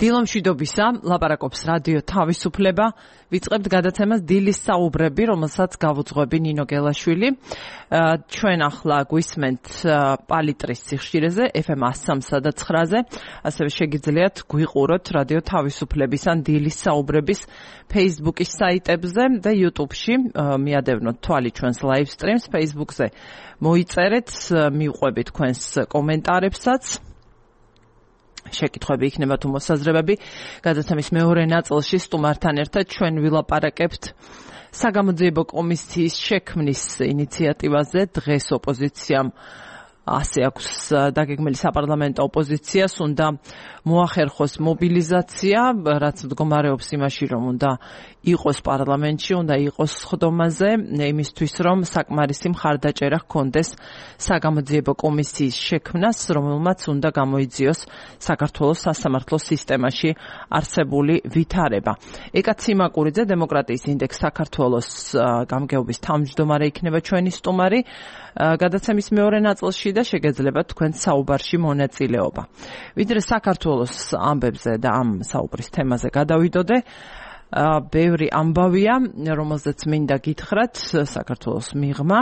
დილომშვიდობისა, ლაპარაკობს რადიო თავისუფლება. ვიწყებთ გადაცემას დილის საუბრები, რომელსაც გავუძღვები ნინო გელაშვილი. ჩვენ ახლა გვისმენთ პალიტრის სიხშირეზე, FM 103.9-ზე. ასევე შეგიძლიათ გვიყუროთ რადიო თავისუფლების ან დილის საუბრების Facebook-ის საიტებზე და YouTube-ში. მიადევნოთ თვალი ჩვენს live streams Facebook-ზე. მოიწერეთ, მიუყვებით თქვენს კომენტარებსაც. შეკითხვები იქნება თუ მოსაზრებები. გადაცემის მეორე ნაწილში სტუმართან ერთად ჩვენ ვილაპარაკებთ საგამოძიებო კომისიის შექმნის ინიციატივაზე. დღეს ოპოზიციამ ასე აქვს დაგეგმილი საპარლამენტო ოპოზიციას უნდა მოახერხოს მობილიზაცია, რაც მდგომარეობს იმაში, რომ უნდა იყოს პარლამენტში, უნდა იყოს სხდომაზე, იმისთვის რომ საკმარისი მხარდაჭერა ჰქონდეს საგამოძიებო კომისიის შექმნას, რომელმაც უნდა გამოიძიოს საქართველოს სასამართლო სისტემაში არსებული ვითარება. ეკა ციმაკურიძე, დემოკრატიის ინდექს საქართველოს გამგეობის თავმჯდომარე იქნება ჩვენი სტუმარი გადაცემის მეორე ნაწილში და შეგეძლებათ თქვენ საუბარში მონაწილეობა. ვიდრე საქართველოს ამბებზე და ამ საუბრის თემაზე გადავიდოდე, ბევრი ამბავია, რომელზეც მინდა გითხრათ საქართველოს მიღმა.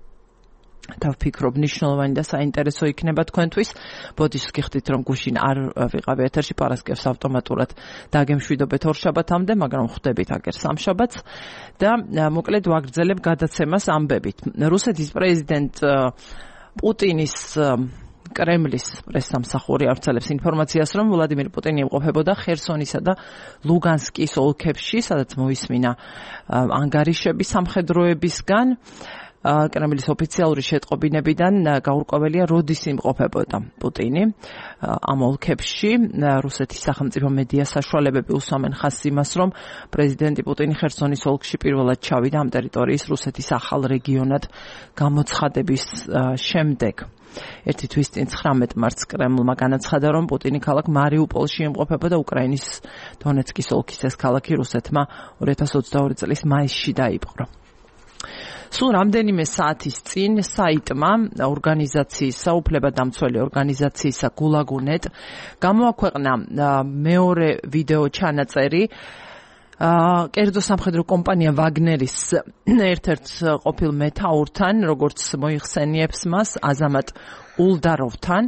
და ვფიქრობ ნიშნულოვანი და საინტერესო იქნება თქვენთვის. ბოდიშს გიხდით რომ გუშინ არ ვიყავი ეთერში, პარასკევს ავტომატურად დაგემშვიდობეთ ორშაბათამდე, მაგრამ ხვდებით აგერ სამშაბათს და მოკლედ ვაგრძელებ გადაცემას ამბებით. რუსეთის პრეზიდენტ პუტინის კრემლის პრესსამსახური ავრცელებს ინფორმაციას, რომ ვლადიმირ პუტინი იმყოფებოდა ხერსონისა და ლუგანსკის ოლქებში, სადაც მოისმინა ანგარიშები სამხედროებისგან. კრემლის ოფიციალური შეტყობინებიდან გაურკვეველია, როდის იმყოფებოდა პუტინი ამ ოლქებში. რუსეთის სახელმწიფო მედია საშუალებები უსვამენ ხაზს იმას, რომ პრეზიდენტი პუტინი ხერსონის ოლქში პირველად ჩავიდა ამ ტერიტორიის რუსეთის ახალ რეგიონად გამოცხადების შემდეგ. ერთი თვის წინ 19 მარტს კრემლმა განაცხადა, რომ პუტინი ქალაქ მარიუპოლში იმყოფებოდა. უკრაინის დონეცკის ოლქის ეს ქალაქი რუსეთმა 2022 წლის მაისში დაიპყრო. სულ რამდენიმე საათის წინ საიტმა ორგანიზაციისა, უფლებადამცველი ორგანიზაციისა გულაგუნეტ გამოაქვეყნა მეორე ვიდეო ჩანაწერი კერძო სამხედრო კომპანია ვაგნერის ერთ-ერთ ყოფილ მეთაურთან, როგორც მოიხსენიებს მას, აზამატ ულდაროვთან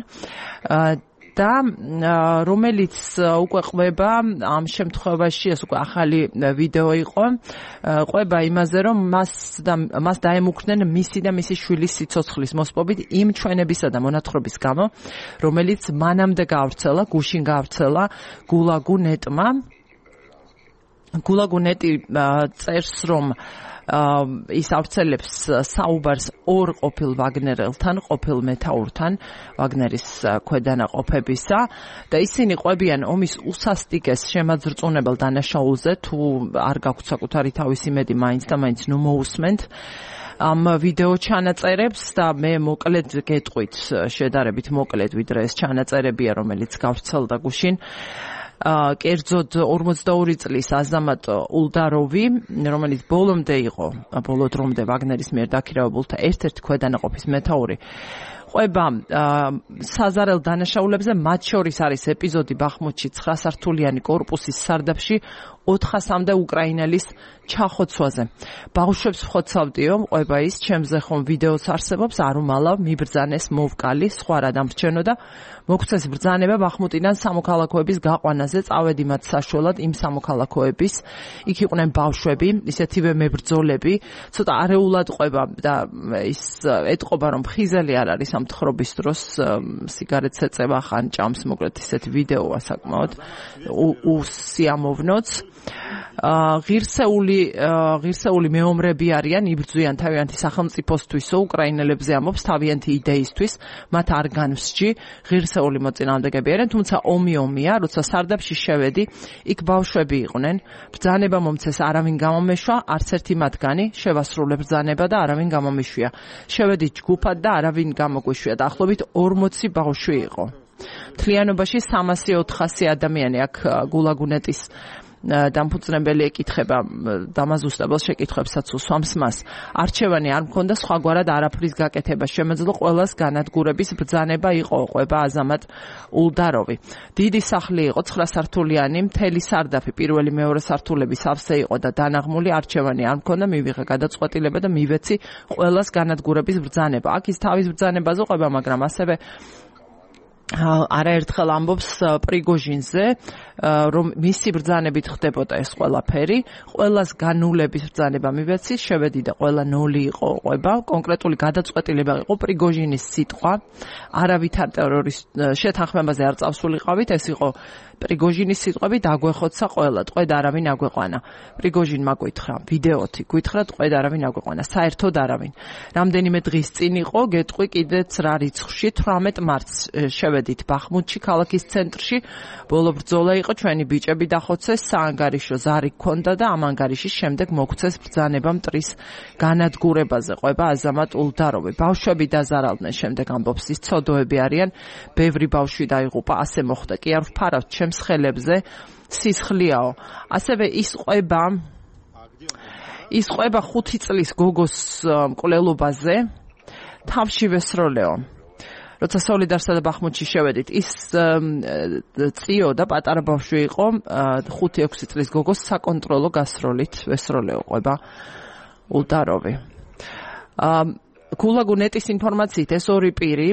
და რომელიც უკვე ყვება ამ შემთხვევაში, ეს უკვე ახალი ვიდეო იყო, ყვება იმაზე, რომ მას დაემუქრნენ მისი და მისი შვილის სიცოცხლის მოსპობით იმ ჩვენებისა და მონათხრობის გამო, რომელიც მანამდე გაავრცელა, გუშინ გაავრცელა გულაგუნეტმა. გულაგუნეტი წერს, რომ ის ავრცელებს საუბარს ორ ყოფილ ვაგნერელთან, ყოფილ მეთაურთან ვაგნერის ქვედანაყოფებისა და ისინი ყვებიან ომის უსასტიკეს შემაძრწუნებელ დანაშაულზე, თუ არ გაქვთ საკუთარი თავის იმედი, მაინც და მაინც ნუ მოусმენთ ამ ვიდეო ჩანაწერებს და მე მოკლედ გეტყვით, შედარებით მოკლედ, ვიდრე ეს ჩანაწერებია, რომელიც გავრცელდა გუშინ. კერძოდ 42 წლის აზამატ ულდაროვი, რომელიც ბოლომდე იყო, ბოლო დრომდე ვაგნერის მიერ დაქირავებულთა ერთ-ერთი ქვედანაყოფის მეთაური, ყვება საზარელ დანაშაულებზე, მათ შორის არის ეპიზოდი ბახმუთში 9 სართულიანი კორპუსის სარდაფში 400-მდე უკრაინელის ჩახოცვაზე. ბავშვებს ვხოცავდიო, ყვება ის, ჩემზე ხომ ვიდეოც არსებობს, არ უმალავ, მიბრძანეს, მოვკალი, სხვა რა დამრჩენო და მოგცეს ბრძანება ბახმუტიდან სამოქალაქოების გაყვანაზე, წავედი მათ საშუალად იმ სამოქალაქოების, იქ იყვნენ ბავშვები, ისეთივე მებრძოლები, ცოტა არეულად ყვება და ის ეტყობა, რომ ხიზელი არ არის ამ თხრობის დროს, სიგარეტს ეწევა, ხან ჭამს, მოკლედ ისეთი ვიდეოა საკმაოდ უსიამოვნოც. ღირსეული მეომრები არიან, იბრძვიან თავიანთი სახელმწიფოსთვის, უკრაინელებზე ამობს თავიანთი იდეისთვის, მათ არ განვსჯი, ღირსეული მოწინააღმდეგეები არიან, თუმცა ომია, როცა სარდაფში შევედი, იქ ბავშვები იყვნენ, ბრძანება მომცეს, არავინ გამომეშვა, არც ერთი მათგანი, შევასრულე ბრძანება და არავინ გამომიშვია. შევედი ჯგუფად და არავინ გამოგვიშვია, დაახლოებით 40 ბავშვი იყო. მთლიანობაში 300-400 ადამიანი აქ გულაგუნეტის დამფუძნებელი ეკითხება დამაზუსტებელ შეკითხვებსაც უსვამს მას. არჩევანი არ მქონდა სხვაგვარად არაფრის გაკეთება. შემეძლო ყველას განადგურების ბრძანება იყო, ყვება აზამატ ულდაროვი. დიდი სახლი იყო 9 სართულიანი, მთელი სარდაფი პირველი მეორე სართულების ავსე იყო და დანაღმული. არჩევანი არ მქონდა, მივიღე გადაწყვეტილება და მივეცი ყველას განადგურების ბრძანება. აქ ის თავის ბრძანებაზე ყვება, მაგრამ ასევე არაერთხელ ამბობს პრიგოჟინზე, რომ მისი ბრძანებით ხდებოდა ეს ყველაფერი, ყველას განულების ბრძანება მივეცი, შევედი და ყველა 0 იყო ყვება, კონკრეტული გადაწყვეტილება იყო პრიგოჟინის სიტყვა, არავითარ ტერორისტ შეთანხმებაზე არ წავსულიყავით, ეს იყო პრიგოჟინის სიტყვები, დაგვეხოცა ყველა, ტყვედ არავინ აგვეყვანა. პრიგოჟინმა გვითხრა, ვიდეოთი გვითხრა, ტყვედ არავინ აგვეყვანა, საერთოდ არავინ. რამდენიმე დღის წინ იყო, გეტყვი კიდეც რა რიცხვში, 18 მარტს შევედით ბახმუთში, ქალაქის ცენტრში, ბოლო ბრძოლა იყო, ჩვენი ბიჭები დახოცეს, საანგარიშო ზარი გქონდა და ამ ანგარიშის შემდეგ მოგვცეს ბრძანება მტრის განადგურებაზე, ყვება აზამატ ულდაროვი. ბავშვები დაზარალდნენ, შემდეგ ამბობს ის, ცოდოები არიან, ბევრი ბავშვი დაიღუპა, ასე მოხდა. კი არ ვფარავთ ჩემს ხელებზე, სისხლიაო. ასევე ის ყვება 5 წლის გოგოს მკვლელობაზე, თავში ვესროლეო. როცა სოლიდარსა და ბახმუთში შევედით, ის წიო და პატარა ბავშვი იყო, 5-6 წლის გოგოს საკონტროლო გასროლით ვესროლეო, ყვება ულდაროვი. გულაგუნეტის ინფორმაციით ეს ორი პირი,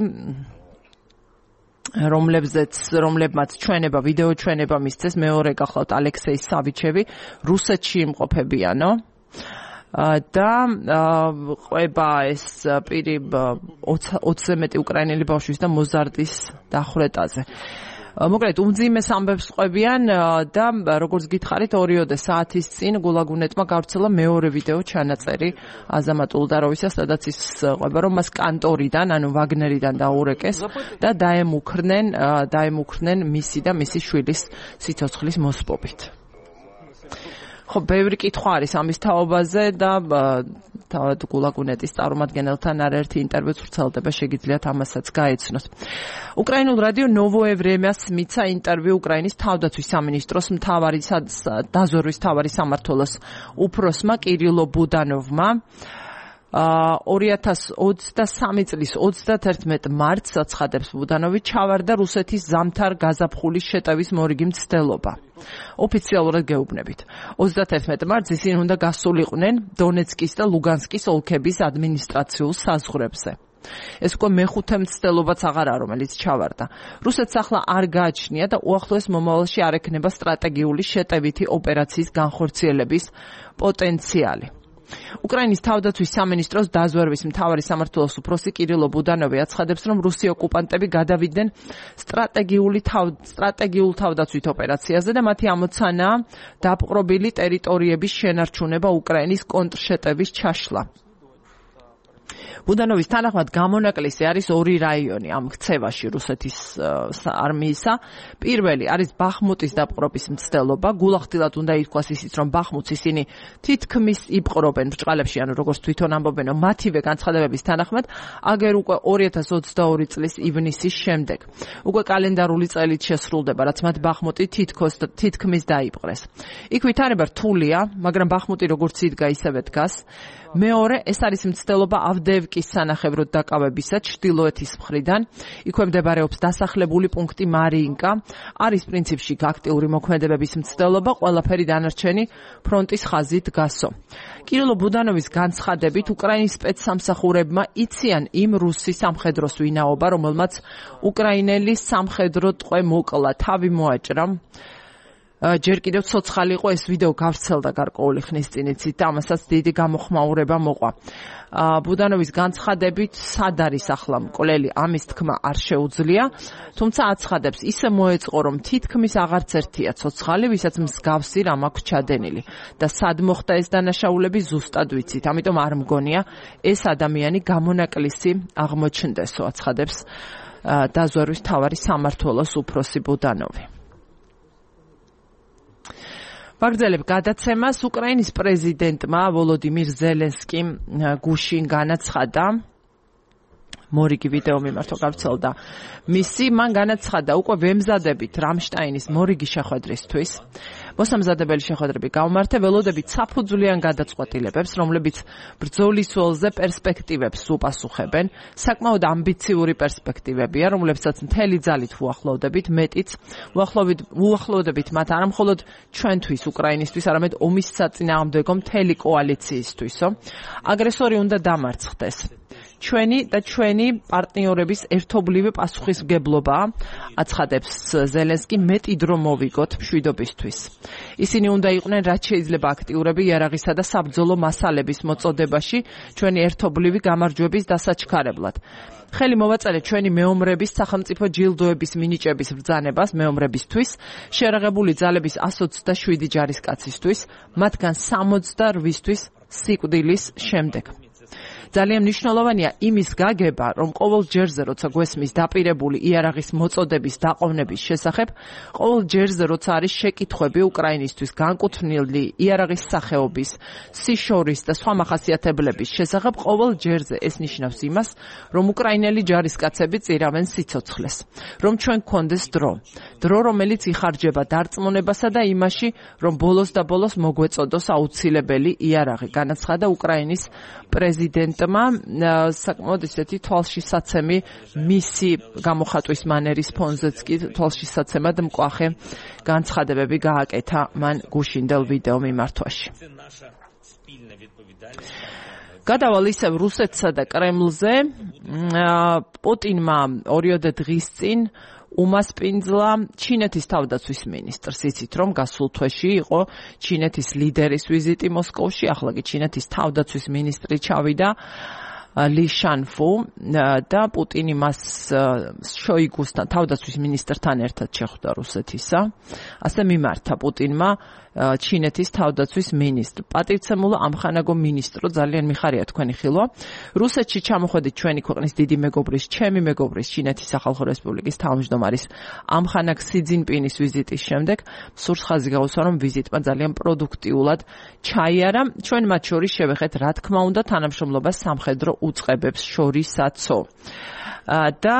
რომლებმაც ჩვენება, ვიდეო ჩვენება მისცეს, მეორე გახლავთ ალექსეი სავიჩევი, რუსეთში იმყოფებიანო. და ყვება ეს პირი 20-ზე მეტი უკრაინელი ბავშვის და მოზარდის დახვრეტაზე. მოკლედ უმძიმეს ამბებს ყვებიან და როგორც გითხარით 2 საათის წინ გულაგუნეტმა გავრცელა მეორე ვიდეო ჩანაწერი აზამატ ულდაროვისა, სადაც ის ყვება, რომ მას კანტორიდან, ანუ ვაგნერიდან დაურეკეს და დაემუქრნენ მისი და მისი შვილის სიცოცხლის მოსპობით. ხო, ბევრი კითხვა არის ამის თაობაზე და თავად გულაგუნეტის წარმომადგენელთან არაერთი ინტერვიუც ვრცელდება, შეგიძლიათ ამასაც გაეცნოთ. უკრაინულ რადიო ნოვოე ვრემიას მიცა ინტერვიუ უკრაინის თავდაცვის სამინისტროს დაზვერვის მთავარი სამმართველოს უფროსმა კირილო ბუდანოვმა 2023 წლის 31 მარტს აცხადებს ბუდანოვი, ჩავარდა რუსეთის ზამთარ გაზაფხულის შეტევის მორიგი მცდელობა. ოფიციალურად გეუბნებით. 31 მარტს ისინი უნდა გასულიყვნენ დონეცკის და ლუგანსკის ოლქების ადმინისტრაციულ საზღვრებზე. ეს უკვე მეხუთე მცდელობაც აღარაა, რომელიც ჩავარდა. რუსეთს ახლა არ გააჩნია და უახლოეს მომავალში არ ექნება სტრატეგიული შეტევითი ოპერაციის განხორციელების პოტენციალი. უკრაინის თავდაცვის სამინისტროს დაზვერვის მთავარი სამმართველოს უფროსი კირილო ბუდანოვი აცხადებს, რომ რუსი ოკუპანტები გადავიდნენ სტრატეგიულ თავდაცვით ოპერაციაზე და მათი ამოცანაა დაპყრობილი ტერიტორიების შენარჩუნება უკრაინის კონტრშეტევის ჩაშლა. ბუდანოვის თანახმად გამონაკლისი არის 2 რაიონი ამ ქცევაში რუსეთის არმიისა. პირველი არის ბახმუტის დაპყრობის მცდელობა. გულახდილად უნდა ითქვას ისიც, რომ ბახმუტს ისინი თითქმის იპყრობენ ბრჭყალებში, ანუ როგორც თვითონ ამბობენ, მათივე განცხადებების თანახმად, აგერ უკვე 2022 წლის ივნისის შემდეგ. უკვე კალენდარული წელით შესრულდება, რაც მათ ბახმუტი თითქმის დაიპყრეს. იქ ვითარება რთულია, მაგრამ ბახმუტი როგორც იდგა, ისევე დგას. მეორე, ეს არის მცდელობა ავდეევკის სანახევროდ დაკავებისა ჩრდილოეთის მხრიდან. იქვე მდებარეობს დასახლებული პუნქტი მარიინკა. არის პრინციპში აქტიური მოქმედებების მცდელობა, ყველაფერი დანარჩენი ფრონტის ხაზით დგასო. კირილო ბუდანოვის განცხადებით, უკრაინის სპეცსამსახურებმა იციან იმ რუსი სამხედროს ვინაობა, რომელმაც უკრაინელი სამხედრო ტყვე მოკლა, თავი მოაჭრა. ჯერ კიდევ ცოცხალი იყო, ეს ვიდეო გავრცელდა გარკვეული ხნის წინ, იცით, ამასაც დიდი გამოხმაურება მოყვა. ბუდანოვის განცხადებით, სად არის ახლა მკვლელი, ამის თქმა არ შეუძლია, თუმცა აცხადებს, ისე მოეწყო, რომ თითქმის აღარც ერთია ცოცხალი, ვისაც მსგავსი რამ აქვს ჩადენილი და სად მოხდა ეს დანაშაულები ზუსტად ვიცით, ამიტომ არ მგონია ეს ადამიანი გამონაკლისი აღმოჩნდესო, აცხადებს დაზვერვის მთავარი სამმართველოს უფროსი ბუდანოვი. ვაგრძელებ გადაცემას. უკრაინის პრეზიდენტმა ვოლოდიმირ ზელენსკიმ გუშინ განაცხადა, მორიგი ვიდეო მიმართვა გავრცელდა მისი, მან განაცხადა, უკვე ვემზადებით რამშტაინის მორიგი შეხვედრისთვის. მოსამზადებელი შეხვედრები გამართა ველოდებით საფუძვლიან გადაწყვეტილებებს, რომლებიც ბრძოლის ველზე პერსპექტივებს უპასუხებენ. საკმაოდ ამბიციური პერსპექტივებია, რომლებსაც მთელი ძალით უახლოვდებით, მეტიც უახლოვდებით მათ არა მხოლოდ ჩვენთვის, უკრაინისთვის, არამედ ომის საწინააღმდეგო მთელი კოალიციისთვისო. აგრესორი უნდა დამარცხდეს. ჩვენი პარტნიორების ერთობლივი პასუხისმგებლობა აცხადებს ზელენსკი მეტი დრო მოვიგოთ მშვიდობისთვის. ისინი უნდა იყვნენ რაც შეიძლება აქტიურები იარაღისა და საბრძოლო მასალების მოწოდებაში ჩვენი ერთობლივი გამარჯვების დასაჩქარებლად. ხელი მოვაწერე ჩვენი მეომრების სახელმწიფო ჯილდოების მინიჭების ბრძანებას მეომრებისთვის, შეერაღებული ძალების 127 ჯარისკაცისთვის, მათგან 68-ისთვის სიკვდილის შემდეგ. ძალიან მნიშვნელოვანია იმის გაგება, რომ ყოველ ჯერზე, როცა გვესმის დაპირებული იარაღის მოწოდების დაყოვნების შესახებ, ყოველ ჯერზე, როცა არის შეკითხვები უკრაინისთვის განკუთვნილი იარაღის სახეობის, სიშორის და სხვა მახასიათებლების შესახებ, ყოველ ჯერზე ეს ნიშნავს იმას, რომ უკრაინელი ჯარისკაცები წირავენ სიცოცხლეს, რომ ჩვენ გქონდეს დრო, რომელიც იხარჯება დარწმუნებასა და იმაში, რომ ბოლოს და ბოლოს მოგვეწოდოს აუცილებელი იარაღი, განაცხადა უკრაინის პრეზიდენტმა საკმაოდ ისეთი თვალშისაცემი მისი გამოხატვის მანერის ფონზეც კი თვალშისაცემად მკვახე განცხადებები გააკეთა მან გუშინდელ ვიდეო მიმართვაში. გადავალ ისევ რუსეთსა და კრემლზე. პუტინმა 2 დღის წინ უმასპინძლა ჩინეთის თავდაცვის მინისტრს. იცით, რომ გასულ თვეში იყო ჩინეთის ლიდერის ვიზიტი მოსკოვში, ახლა კი ჩინეთის თავდაცვის მინისტრი ჩავიდა ალი შანფუ და პუტინი მას შოიგუსთან თავდაცვის მინისტრთან ერთად შეხვდა რუსეთისა. ასე მიმართა პუტინმა ჩინეთის თავდაცვის მინისტრ. პატივცემულო ამხანაგო მინისტრო, ძალიან მიხარია თქვენი ხილვა. რუსეთში ჩამოხვედით ჩვენი ქვეყნის დიდი მეგობრის, ჩემი მეგობრის, ჩინეთის სახალხო რესპუბლიკის თავმჯდომარის ამხანაგ სი ძინპინის ვიზიტის შემდეგ სურს ხაზი გაუსვა, რომ ვიზიტმა ძალიან პროდუქტიულად ჩაიარა. ჩვენ მათ შორის შევეხეთ, რა თქმა უნდა, თანამშრომლობას სამხედრო უწყებებს შორისაცო. და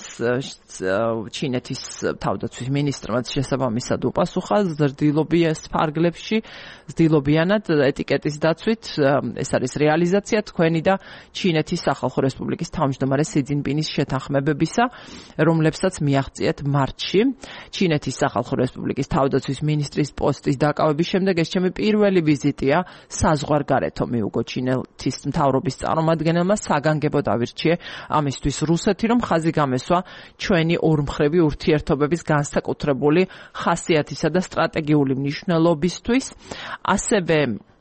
ჩინეთის თავდაცვის მინისტრმაც შესაბამისად უპასუხა ზრდილობის ფარგლებში, ზრდილობიანად ეტიკეტის დაცვით, ეს არის რეალიზაცია თქვენი და ჩინეთის სახალხო რესპუბლიკის თავმჯდომარე სი ძინპინის შეთანხმებებისა, რომლებსაც მიაღწიეთ მარტში. ჩინეთის სახალხო რესპუბლიკის თავდაცვის მინისტრის პოსტის დაკავების შემდეგ ეს ჩემი პირველი ვიზიტია საზღვარგარეთო, მიუგო ჩინეთის მთავრობის წარმომადგენელმა საგანგებო დავირჩიე ამისთვის რუსეთი, რომ ხაზი გამესვა ჩვენი ორმხრივი ურთიერთობების განსაკუთრებული ხასიათისა და სტრატეგიული მნიშვნელობისთვის. ასევე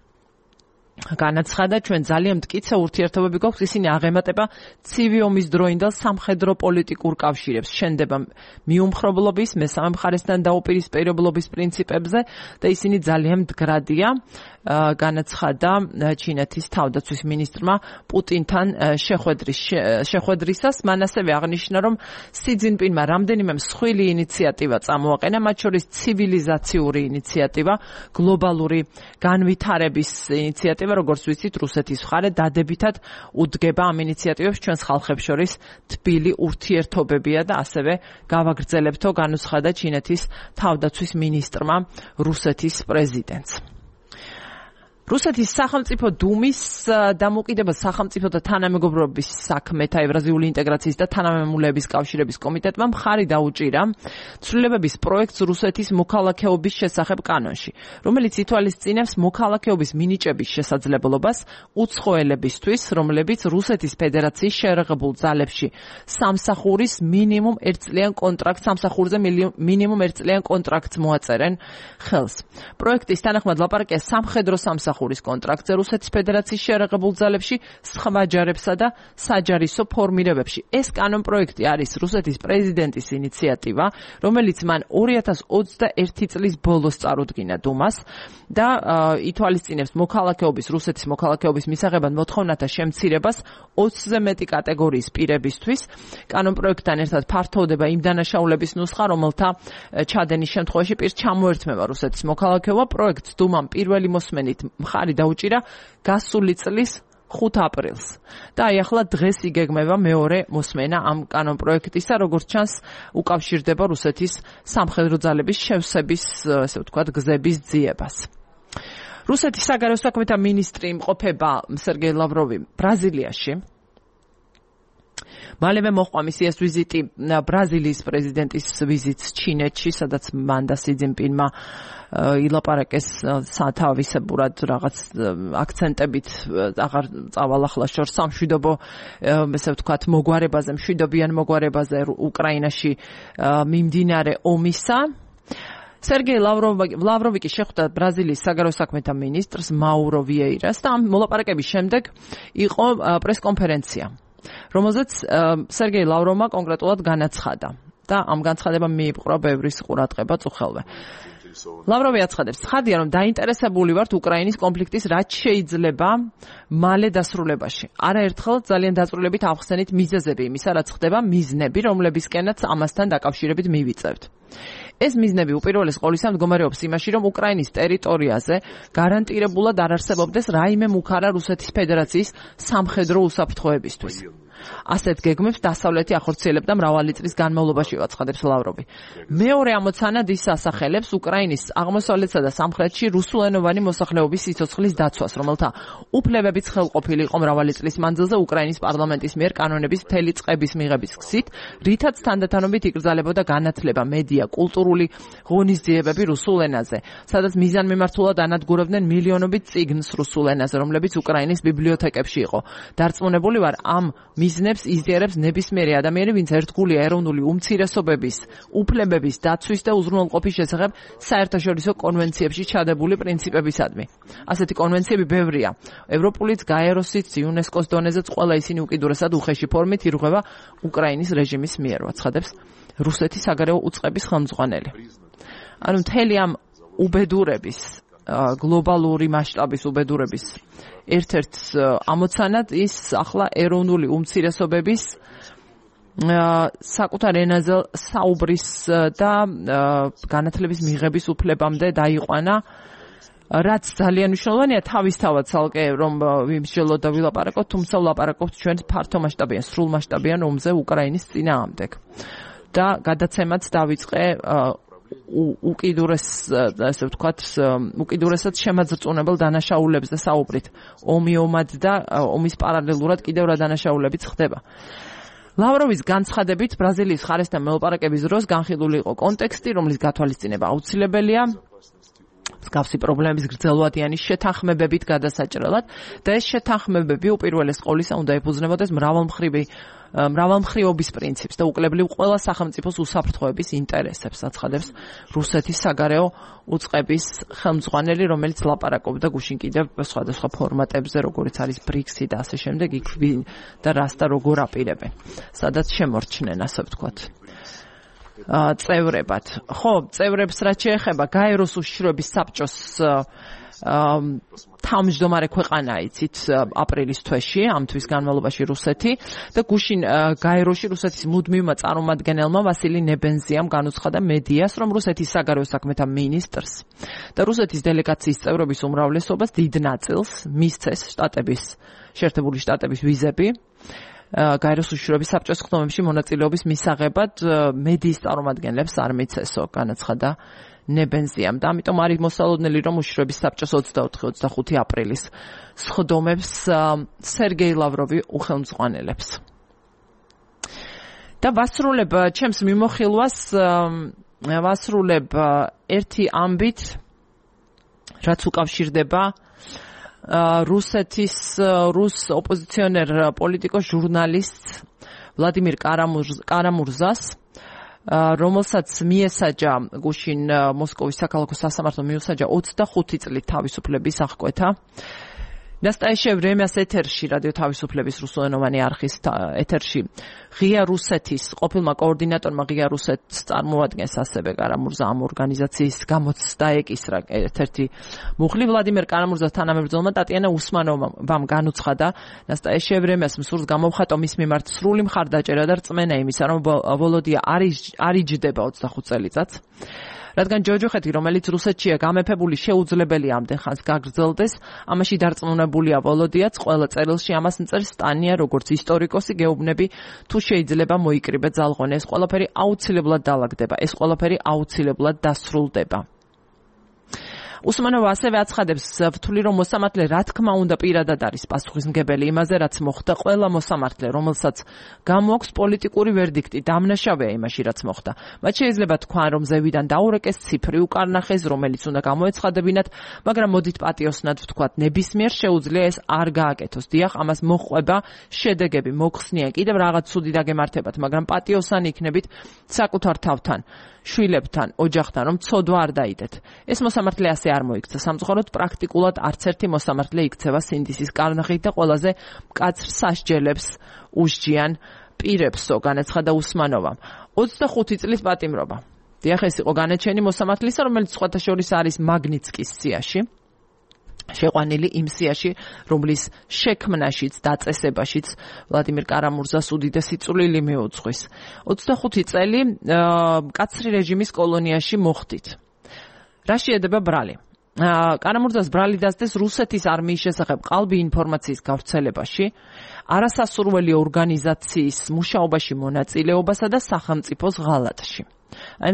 განაცხადა, ჩვენ ძალიან მტკიცე ურთიერთობები გვაქვს, ისინი აღემატება ცივი ომის დროინდელ სამხედრო პოლიტიკურ კავშირებს, შენდება მიუმხრობლობის, მესამე მხარესთან დაუპირისპირებლობის პრინციპებზე და ისინი ძალიან მდგრადია. განაცხადა ჩინეთის თავდაცვის მინისტრმა პუტინთან შეხვედრისას. მან ასევე აღნიშნა, რომ სი ძინპინმა რამდენიმე მსხვილი ინიციატივა წამოაყენა, მათ შორის ცივილიზაციური ინიციატივა, გლობალური განვითარების ინიციატივა, როგორც ვიცით, რუსეთის მხარე დადებითად უდგება ამ ინიციატივებს ჩვენს ხალხებს შორის თბილი ურთიერთობებია და ასევე გავაგრძელებთო, განუცხადა ჩინეთის თავდაცვის მინისტრმა რუსეთის პრეზიდენტს. რუსეთის სახელმწიფო დუმის დამოუკიდებელ სახელმწიფო და თანამეგობრობის საქმეთა ევრაზიული ინტეგრაციის და თანამემამულეების კავშირების კომიტეტმა მხარი დაუჭირა ცვლილებების პროექტს რუსეთის მოქალაქეობის შესახებ კანონში, რომელიც ითვალისწინებს მოქალაქეობის მინიჭების შესაძლებლობას უცხოელებისთვის, რომლებიც რუსეთის ფედერაციის შეერაღებულ ძალებში სამსახურზე მინიმუმ 1 წლიან კონტრაქტს მოაწერენ ხელს. პროექტის თანახმად ლაპარაკია სამხედრო სამსახურის კონტრაქტზე რუსეთის ფედერაციის შეერაღებულ ძალებში, სხვა ჯარებსა და საჯარისო ფორმირებებში. ეს კანონპროექტი არის რუსეთის პრეზიდენტის ინიციატივა, რომელიც მან 2021 წლის ბოლოს წარუდგინა დუმას და ითვალისწინებს რუსეთის მოქალაქეობის მისაღებად მოთხოვნათა შემცირებას 20-ზე მეტი კატეგორიის პირებისთვის. კანონპროექტთან ერთად ფართოვდება იმ დანაშაულების ნუსხა, რომელთა ჩადენის შემთხვევაში პირს ჩამოერთმევა რუსეთის მოქალაქეობა. პროექტს დუმამ პირველი მოსმენით მხარი დაუჭირა გასული წლის 5 აპრილს. და აი ახლა დღეს იგეგმება მეორე მოსმენა ამ კანონპროექტისა, როგორც ჩანს, უკავშირდება რუსეთის სამხედრო ძალების შევსების, ესე ვთქვათ, გზების ძიებას. რუსეთის საგარეო საქმეთა მინისტრი იმყოფება სერგეი ლავროვი ბრაზილიაში. მალევე მოჰყვა მისი ეს ვიზიტი ბრაზილიის პრეზიდენტის ვიზიტს ჩინეთში, სადაც მან და სი ძინპინმა ილაპარაკეს სათავისებურად რაღაც აქცენტებით აღარ წავალ ახლა შორს სამშვიდობო, ესე ვთქვათ, მოგვარებაზე, მშვიდობიან მოგვარებაზე უკრაინაში მიმდინარე ომისა. სერგეი ლავროვი კი შეხვდა ბრაზილიის საგარეო საქმეთა მინისტრს მაურო ვიეირას და ამ მოლაპარაკების შემდეგ იყო პრესკონფერენცია, რომელზეც სერგეი ლავროვმა კონკრეტულად განაცხადა და ამ განცხადებამ მიიპყრო ბევრის ყურადღება წუხელვე. ლავროვი აცხადებს, ცხადია, რომ დაინტერესებული ვართ უკრაინის კონფლიქტის რაც შეიძლება მალე დასრულებაში. არაერთხელ ძალიან დაწვრილებით ავხსენით მიზეზები იმისა, რაც ხდება, მიზნები, რომლებისკენაც ამასთან დაკავშირებით მივიწევთ. ეს მიზნები უპირველეს ყოვლისა მდგომარეობს იმაში, რომ უკრაინის ტერიტორიაზე გარანტირებულად არ არსებობდეს რაიმე მუქარა რუსეთის ფედერაციის სამხედრო უსაფრთხოებისთვის. ასეთ გეგმებს დასავლეთი ახორციელებდა მრავალი წლის განმავლობაში, აცხადებს ლავროვი. მეორე ამოცანად ის ასახელებს უკრაინის აღმოსავლეთსა და სამხრეთში რუსულენოვანი მოსახლეობის სიცოცხლის დაცვას, რომელთა უფლებებიც ხელყოფილი იყო მრავალი წლის მანძილზე უკრაინის პარლამენტის მიერ კანონების მთელი წყების მიღების გზით, რითაც თანდათანობით იკრძალებოდა განათლება, მედია, კულტურული ღონისძიებები რუსულ ენაზე, სადაც მიზანმიმართულად ანადგურებდნენ მილიონობით წიგნს რუსულ ენაზე, რომლებიც უკრაინის ბიბლიოთეკებში იყო. დარწმუნებული ვარ, ამ მიზნებს იზიარებს ნებისმიერი ადამიანი, ვინც ერთგულია ეროვნული უმცირესობების, უფლებების დაცვის და უზრუნველყოფის შესახებ საერთაშორისო კონვენციებში ჩადებული პრინციპებისადმი. ასეთი კონვენციები ბევრია. ევროპულიც, გაეროსიც, იუნესკოს დონეზეც ყველა ისინი უკიდურესად უხეში ფორმით ირღვევა უკრაინის რეჟიმის მიერ, აცხადებს რუსეთის საგარეო უწყების ხელმძღვანელი. ანუ მთელი ამ უბედურების, გლობალური მასშტაბის უბედურების ერთ-ერთ ამოცანად ის ახლა ეროვნული უმცირესობების საკუთარ ენაზე საუბრის და განათლების მიღების უფლებამდე დაიყვანა, რაც ძალიან მნიშვნელოვანია თავისთავად ცალკე რომ ვიმსჯელოთ და ვილაპარაკოთ, თუმცა ვლაპარაკობთ ჩვენ ფართომასშტაბიან, სრულმასშტაბიან ომზე უკრაინის წინააღმდეგ. და გადაცემაც დავიწყე უკიდურესად შემაძრწუნებელ დანაშაულებებზე საუბრით. ომი ომად და ომის პარალელურად კიდევ რა დანაშაულებიც ხდება. ლავროვის განცხადებით ბრაზილიის ხარესთან მოლაპარაკების დროს განხილული იყო კონტექსტი, რომლის გათვალისწინება აუცილებელია მსგავსი პრობლემების გრძელვადიანი შეთანხმებებით გადასაჭრელად და ეს შეთანხმებები უპირველეს ყოვლისა უნდა ეფუძნებოდეს მრავალმხრივობის პრინციპს და უკლებლივ ყველა სახელმწიფოს უსაფრთხოების ინტერესებს, აცხადებს რუსეთის საგარეო უწყების ხელმძღვანელი, რომელიც ლაპარაკობდა გუშინ კიდევ სხვადასხვა ფორმატებზე, როგორიც არის ბრიქსი და ასე შემდეგ, იქ და რას და როგორ აპირებენ, სადაც შემორჩნენ, ასე ვთქვათ. წევრებად. ხო, წევრებს რაც შეეხება გაეროს უშიშროების საბჭოს თავმჯდომარე ქვეყანაა, იცით, აპრილის თვეში, ამ თვის განმავლობაში რუსეთი და გუშინ გაეროში რუსეთის მუდმივმა წარმომადგენელმა ვასილი ნებენზიამ განუცხადა მედიას, რომ რუსეთის საგარეო საქმეთა მინისტრს და რუსეთის დელეგაციის წევრების უმრავლესობას დიდ ნაწილს მისცეს შეერთებული შტატების ვიზები გაეროს უშიშროების საბჭოს ხდომებში მონაწილეობის მისაღებად მედიის წარმომადგენლებს არ მიცესო, განაცხადა ნებენზიამ და ამიტომ არის მოსალოდნელი, რომ უშიშროების საბჭოს 24-25 აპრილის სხდომებს სერგეი ლავროვი უხელმძღვანელებს. და ვასრულებ ჩემს მიმოხილვას, ვასრულებ ერთი ამბით, რაც უკავშირდება რუს ოპოზიციონერ პოლიტიკოს ჟურნალისტ ვლადიმირ კარამურზას, რომელსაც მიესაჯა გუშინ მოსკოვის საქალაქო სასამართლომ მიუსაჯა 25 წლით თავისუფლების აღკვეთა. ნასტაიშე ვრემიას ეთერში, რადიო თავისუფლების რუსულენოვანი არხის ეთერში ღია რუსეთის ყოფილმა კოორდინატორმა ღია რუსეთს წარმოადგენს ასევე კარამურზა ამ ორგანიზაციის გამოც დაეკისრა ერთ-ერთი მუხლი. ვლადიმერ კარამურზას თანამებრძოლმა ტატიანა უსმანოვამ განუცხადა ნასტაიშე ვრემიას მსურს გამოვხატო მის მიმართ სრული მხარდაჭერა და რწმენა იმისა, რომ ვოლოდია არ იჯდება 25 წელიწადს. რადგან ჯოჯოხეთი, რომელიც რუსეთშია გამეფებული, შეუძლებელია ამდენ ხანს გაგრძელდეს, ამაში დარწმუნებულია ვოლოდიაც, ყველა წერილში ამას წერს სტანია, როგორც ისტორიკოსი, გეუბნები, თუ შეიძლება მოიკრიბე ძალღონე, ეს ყველაფერი აუცილებლად დაალაგდება, ეს ყველაფერი აუცილებლად დასრულდება. უსმანოვა ასევე აცხადებს, ვთვლი, რომ მოსამართლე რა თქმა უნდა პირადად არის პასუხისმგებელი იმაზე, რაც მოხდა, ყველა მოსამართლე, რომელსაც გამოაქვს პოლიტიკური ვერდიქტი, დამნაშავეა იმაში, რაც მოხდა. მათ შეიძლება თქვან, რომ ზევიდან დაურეკეს ციფრი უკარნახეს, რომელიც უნდა გამოეცხადებინათ, მაგრამ მოდით პატიოსნად ვთქვათ, ნებისმიერ შეუძლია ეს არ გააკეთოს. დიახ, ამას მოჰყვება შედეგები, მოხსნიან, კიდევ რაღაც ცუდი დაგემართებათ, მაგრამ პატიოსანი იქნებით საკუთარ თავთან. შვილებთან, ოჯახთან, რომ ცოდვა არ დაიდეთ. ეს მოსამართლე ასე არ მოიქცა. სამწუხაროდ პრაქტიკულად არც ერთი მოსამართლე იქცევა სინდისის კარნახით და ყველაზე მკაცრ სასჯელებს უსჯიან პირებსო, განაცხადა უსმანოვამ. 25 წლის პატიმრობა. დიახ, ეს იყო განაჩენი მოსამართლისა, რომელიც სხვათა შორის არის მაგნიცკის სიაში. შეყვანილი იმ სიაში, რომლის შექმნაშიც, დაწესებაშიც ვლადიმერ კარამურზას უდიდესი წვლილი მიუძღვის. 25 წელი მკაცრი რეჟიმის კოლონიაში მოხდით. რა შეედება ბრალი? კარამურზას ბრალი დასდეს რუსეთის არმიის შესახებ ყალბი ინფორმაციის გავრცელებაში, არასასურველი ორგანიზაციის მუშაობაში მონაწილეობასა და სახელმწიფოს ღალატში. აი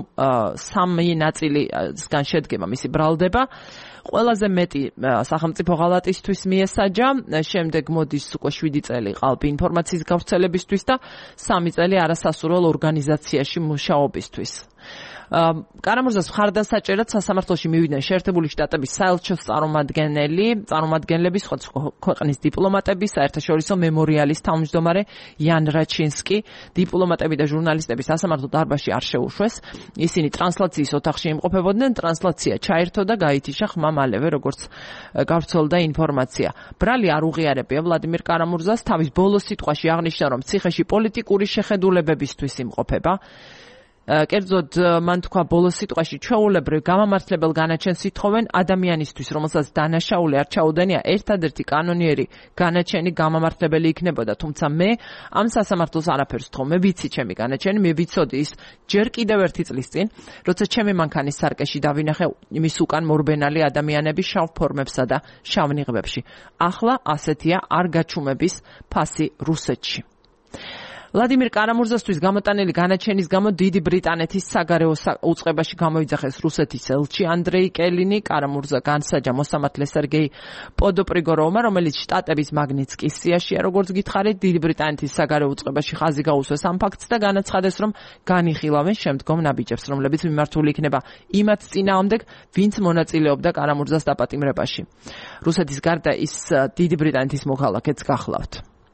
სამი ნაწილისგან შედგება მისი ბრალდება. ყველაზე მეტი სახელმწიფო ღალატისთვის მიესაჯა, შემდეგ მოდის უკვე 7 წელი ყალბი ინფორმაციის გავრცელებისთვის და 3 წელი არასასურველ ორგანიზაციაში მუშაობისთვის. კარამურზას მხარდასაჭერად სასამართლოში მივიდნენ შეერთებული შტატების საელჩოს წარმომადგენლები, სხვადასხვა ქვეყნის დიპლომატები, საერთაშორისო მემორიალის თავმჯდომარე იან რაჩინსკი, დიპლომატები და ჟურნალისტები სასამართლო დარბაზში არ შეუშვეს. ისინი ტრანსლაციის ოთახში იმყოფებოდნენ, ტრანსლაცია ჩაერთო და გაითიშა ხმა მალევე, როგორც გავრცელდა ინფორმაცია. ბრალი არ უღიარებია ვლადიმერ კარამურზას, თავის ბოლო სიტყვაში აღნიშნა, რომ ციხეში პოლიტიკური შეხედულებებისთვის იმყოფება. კერძოდ მან თქვა ბოლო სიტყვაში, ჩვეულებრივ გამამართლებელ განაჩენს ითხოვენ ადამიანისთვის, რომელსაც დანაშაული არ ჩაუდენია, ერთადერთი კანონიერი განაჩენი გამამართლებელი იქნებოდა, თუმცა მე ამ სასამართლოს არაფერს ვთხოვ, მე ვიცი ჩემი განაჩენი, მე ვიცოდი ის ჯერ კიდევ ერთი წლის წინ, როცა ჩემი მანქანის სარკეში დავინახე იმის უკან მორბენალი ადამიანები შავ ფორმებსა და შავ ნიღბებში. ახლა ასეთია არ გაჩუმების ფასი რუსეთში. ვლადიმერ კარამურზასთვის გამოტანილი განაჩენის გამო დიდი ბრიტანეთის საგარეო უწყებაში გამოიძახეს რუსეთის ელჩი ანდრეი კელინი. კარამურზა განსაჯა მოსამართლე სერგეი პოდოპრიგოროვმა, რომელიც შტატების მაგნიცკის სიაშია, როგორც გითხარით, დიდი ბრიტანეთის საგარეო უწყებაში ხაზი გაუსვეს ამ ფაქტს და განაცხადეს, რომ განიხილავენ შემდგომ ნაბიჯებს, რომლებიც მიმართული იქნება იმათ წინააღმდეგ, ვინც მონაწილეობდა კარამურზას დაპატიმრებაში. რუსეთის გარდა ის დიდი ბრიტანეთის მოქალაქეც გახლავთ.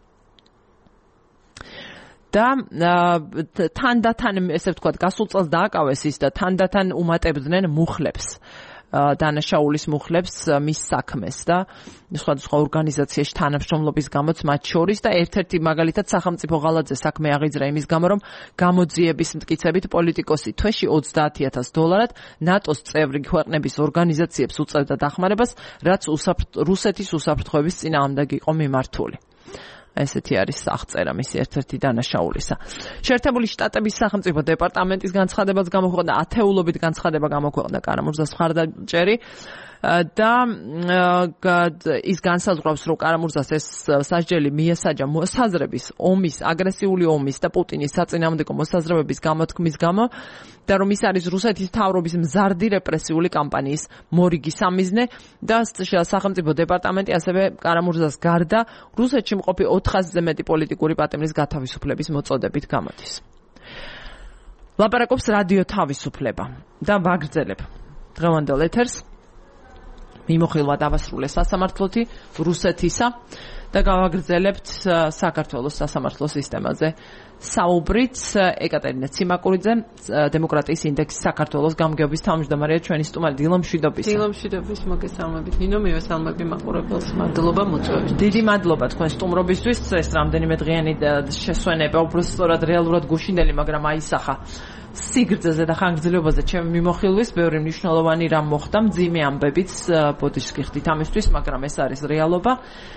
და თანდათან ესე ვთქვათ გასულ წელს დააკავეს ის და თანდათან უმატებდნენ მუხლებს დანაშაულის მუხლებს მის საქმეს და სხვადასხვა ორგანიზაციაში თანამშრომლობის გამოც მათ შორის და ერთ-ერთი მაგალითად სახელმწიფო ღალატზე საქმე აღიძრა იმის გამო რომ გამოძიების მტკიცებით პოლიტიკოსი თვეში $30,000 ნატოს წევრი ქვეყნების ორგანიზაციებს უწევდა დახმარებას, რაც რუსეთის უსაფრთხოების წინააღმდეგ იყო მიმართული. ესეთი არის აღწერა მისი ერთ-ერთი დანაშაულისა. შეერთებული შტატების სახელმწიფო დეპარტამენტის განცხადებაც გამოქვეყნდა, ათეულობით განცხადება გამოქვეყნდა კარამურზას მხარდაჭერი და ის განსაზღვრავს, რომ კარამურზას ეს სასჯელი მიესაჯა მოსაზრების ომის, აგრესიული ომის და პუტინის საწინააღმდეგო მოსაზრებების გამოთქმის გამო და რომ ის არის რუსეთის მთავრობის მზარდი რეპრესიული კამპანიის მორიგი სამიზნე და სახელმწიფო დეპარტამენტი ასევე კარამურზას გარდა რუსეთში მყოფი 400-ზე მეტი პოლიტიკური პატიმრის გათავისუფლების მოწოდებით გამოდის. ლაპარაკობს რადიო თავისუფლება და ვაგრძელებ დღევანდელ ეთერს. მიმოხილვა დავასრულე სასამართლოთი რუსეთისა და გავაგრძელებთ საქართველოს სასამართლო სისტემაზე საუბრით. ეკატერინე ციმაკურიძე, დემოკრატიის ინდექსის საქართველოს გამგეობის თავმჯდომარეა ჩვენი სტუმარი. დილომშვიდობის მოგესალმებით. ნინო, მივესალმები მაყურებელს. მადლობა მოწვევით. დიდი მადლობა თქვენ სტუმრობისთვის. ეს რამდენიმე დღიანი შესვენება უბრალოდ რეალურად გუშინდელი, მაგრამ აისახა სიგრძეზე და ხანგრძლივობაზე ჩემი მიმოხილვის ბევრი მნიშვნელოვანი რამ მოხდა, მძიმე ამბებიც ბოდიშს გიხდით ამისთვის, მაგრამ ეს არის რეალობა.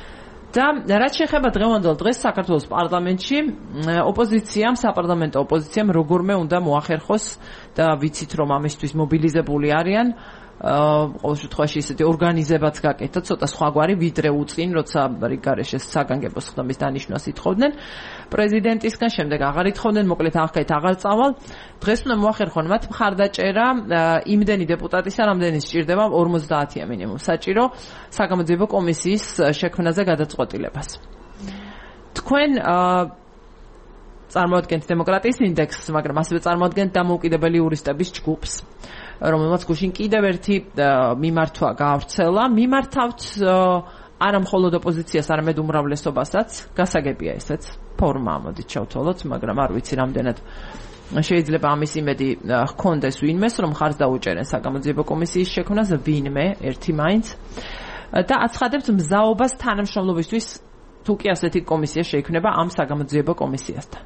და რაც შეეხება დღევანდელ დღეს საქართველოს პარლამენტში ოპოზიციამ, საპარლამენტო ოპოზიციამ როგორმე უნდა მოახერხოს და ვიცით რომ ამისთვის მობილიზებული არიან ყოველ შემთხვევაში ისეთი ორგანიზებაც გაკეთდა ცოტა სხვაგვარი ვიდრე უწინ როცა რიგარეშეს საგანგებო ხდომის დანიშვნას ითხოვდნენ პრეზიდენტისგან შემდეგ აღარ ითხოვდნენ მოკლედ ახლა აღარ წავალ დღეს უნდა მოახერხონ მათ მხარდაჭერა იმდენი დეპუტატისა რამდენი სჭირდება 50-ია მინიმუმ საჭირო საგამოძიებო კომისიის შექმნაზე გადაწყვეტილებას თქვენ წარმოადგენთ დემოკრატიის ინდექსს მაგრამ ასევე წარმოადგენთ დამოუკიდებელი იურისტების ჯგუფს რომელმაც გუშინ კიდევ ერთი მიმართვა გაავრცელა მიმართავთ არა მხოლოდ ოპოზიციას არამედ უმრავლესობასაც გასაგებია ესეც ფორმა მოდით ჩავთვალოთ მაგრამ არ ვიცი რამდენად შეიძლება ამის იმედი ჰქონდეს ვინმეს რომ ხარს დაუჭერენ საგამოძიებო კომისიის შექმნას ვინმე ერთი მაინც და აცხადებთ მზაობას თანამშრომლობისთვის თუ კი ასეთი კომისია შეიქმნება ამ საგამოძიებო კომისიასთან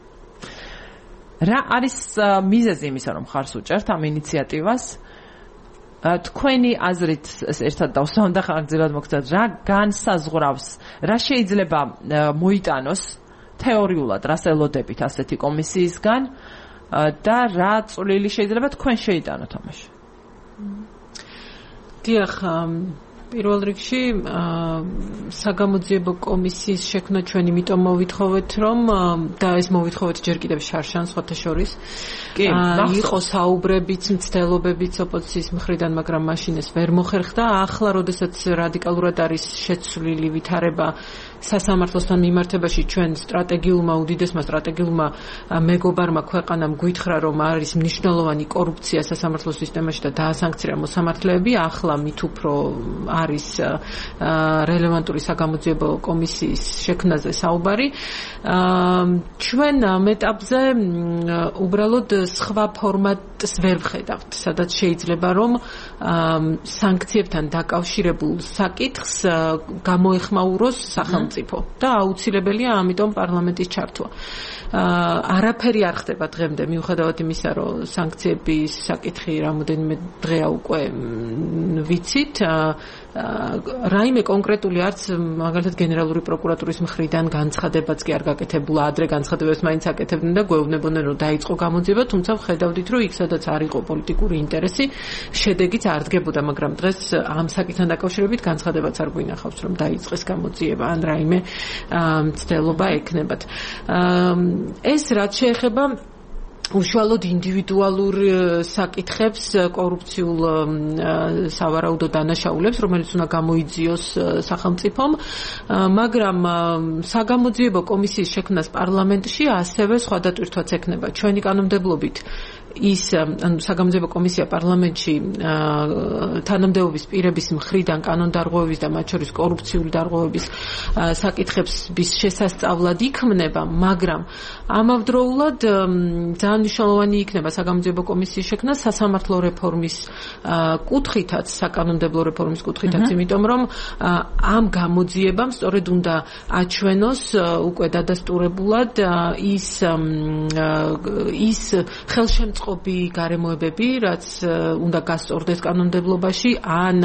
რა არის მიზეზი იმისა რომ ხარს უჭერთ ამ ინიციატივას თქვენი აზრით ერთად დავსვამ და ხანგრძლივად მოგცეთ რა განსაზღვრავს რა შეიძლება მოიტანოს თეორიულად რას ელოდებით ასეთი კომისიისგან და რა წვლილი შეიძლება თქვენ შეიტანოთ ამაში დიახ პირველ რიგში საგამოძიებო კომისიის შექმნა ჩვენ იმიტომ მოვითხოვეთ რომ და ეს მოვითხოვეთ ჯერ კიდევ შარშან სხვათა შორის იყო საუბრებიც მცდელობებიც ოპოზიციის მხრიდან მაგრამ მაშინ ეს ვერ მოხერხდა ახლა როდესაც რადიკალურად არის შეცვლილი ვითარება სასამართლოსთან მიმართებაში ჩვენ სტრატეგიულმა უდიდესმა სტრატეგიულმა მეგობარმა ქვეყანამ გვითხრა რომ არის მნიშვნელოვანი კორუფცია სასამართლოს სისტემაში და დაასანქცია მოსამართლეები ახლა მით უფრო არის რელევანტური საგამოძიებო კომისიის შექმნაზე საუბარი ჩვენ ამ ეტაპზე უბრალოდ სხვა ფორმატს ვერ ვხედავთ სადაც შეიძლება რომ სანქციებთან დაკავშირებულ საკითხს გამოეხმაუროს სახელმწიფო და აუცილებელია ამიტომ პარლამენტის ჩართვა არაფერი არ ხდება დღემდე მიუხედავად იმისა რომ სანქციების საკითხი რამოდენიმე დღეა უკვე ვიცით რაიმე კონკრეტული არც მაგალითად გენერალური პროკურატურის მხრიდან განცხადებაც კი არ გაკეთებულა ადრე განცხადებებს მაინც აკეთებდნენ და გვეუბნებოდნენ რომ დაიწყო გამოძიება თუმცა ვხედავდით რომ იქ სადაც არ იყო პოლიტიკური ინტერესი შედეგიც არ დგებოდა მაგრამ დღეს ამ საკითხთან დაკავშირებით განცხადებაც არ გვინახავს რომ დაიწყეს გამოძიება ან რაიმე მცდელობა ექნებათ ეს რაც შეეხება უშუალოდ ინდივიდუალურ საკითხებს კორუფციულ სავარაუდო დანაშაულებს რომელიც უნდა გამოიძიოს სახელმწიფომ მაგრამ საგამოძიებო კომისიის შექმნას პარლამენტში ასევე სხვა დატვირთვაც ექნება ჩვენი კანონმდებლობით ის ანუ საგამოძიებო კომისია პარლამენტში თანამდებობის პირების მხრიდან კანონდარღვევების და მათ შორის კორუფციული დარღვევების საკითხების შესასწავლად იქმნება მაგრამ ამავდროულად ძალიან მნიშვნელოვანი იქნება საგამოძიებო კომისიის შექმნა სასამართლო რეფორმის კუთხითაც საკანონმდებლო რეფორმის კუთხითაც იმიტომ რომ ამ გამოძიებამ სწორედ უნდა აჩვენოს უკვე დადასტურებულად ის ხელშემწყობი გარემოებები რაც უნდა გასწორდეს კანონმდებლობაში ან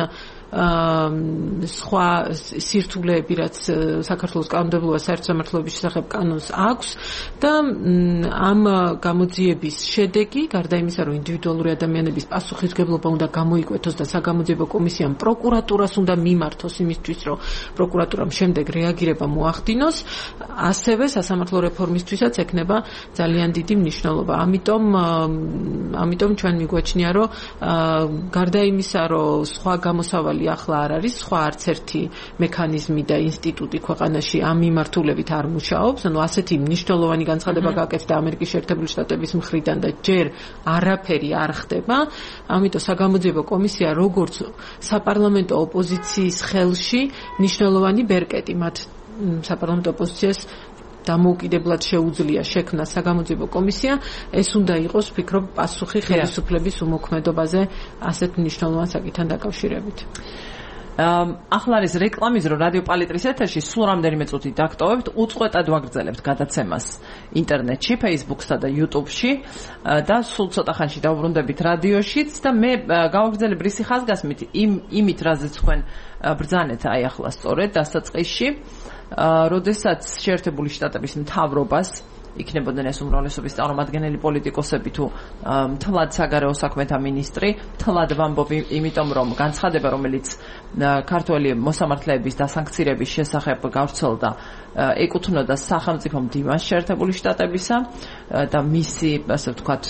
სხვა სირთულეები რაც საქართველოს კანონმდებლობას საერთო სამართლეობის შესახებ კანონს აქვს და ამ გამოძიების შედეგი გარდა იმისა რომ ინდივიდუალური ადამიანების პასუხისმგებლობა უნდა გამოიკვეთოს და საგამოძიებო კომისიამ პროკურატურას უნდა მიმართოს იმისთვის რომ პროკურატურამ შემდეგ რეაგირება მოახდინოს ასევე სასამართლო რეფორმისთვისაც ექნება ძალიან დიდი მნიშვნელობა ამიტომ ჩვენ მიგვაჩნია რომ გარდა იმისა რომ სხვა გამოსავალი ახლა არ არის სხვა არც ერთი მექანიზმი და ინსტიტუტი ქვეყანაში ამ მიმართულებით არ მუშაობს ანუ ასეთი მნიშვნელოვანი განცხადება გაკეთდა ამერიკის შეერთებული შტატების მხრიდან და ჯერ არაფერი არ ხდება ამიტომ საგამოძიებო კომისია როგორც საპარლამენტო ოპოზიციის ხელში მნიშვნელოვანი ბერკეტი მათ საპარლამენტო ოპოზიციას დამოუკიდებლად შეუძლია შექმნა საგამოძიებო კომისია ეს უნდა იყოს ვფიქრობ პასუხი ხელისუფლების უმოქმედობაზე ასეთ მნიშვნელოვან საკითხთან დაკავშირებით ახლა არის რეკლამის რო რადიო პალიტრის ეთერში სულ რამდენიმე წუთი დაგტოვებთ, უწყვეტად ვაგრძელებთ გადაცემას ინტერნეტში, Facebook-სა და YouTube-ში და სულ ცოტა ხანში დავბრუნდებით რადიოშიც და მე გავაგრძელებ რისი ხაზგასმით იმით რაზეც თქვენ ბრძანეთ აი ახლა სწორედ დასაწყისში, როდესაც შეერთებული შტატების მთავრობას იქნებოდნენ ეს უმრავლესობის წარმომადგენელი პოლიტიკოსები თუ მთლად საგარეო საქმეთა მინისტრი, მთლად ვამბობ, იმიტომ რომ განცხადება, რომელიც ქართველი მოსამართლეების დასანქცირების შესახებ გავრცელდა, ეკუთვნოდა სახელმწიფო მდივანს შეერთებული შტატებისა და მისი, ასე ვთქვათ,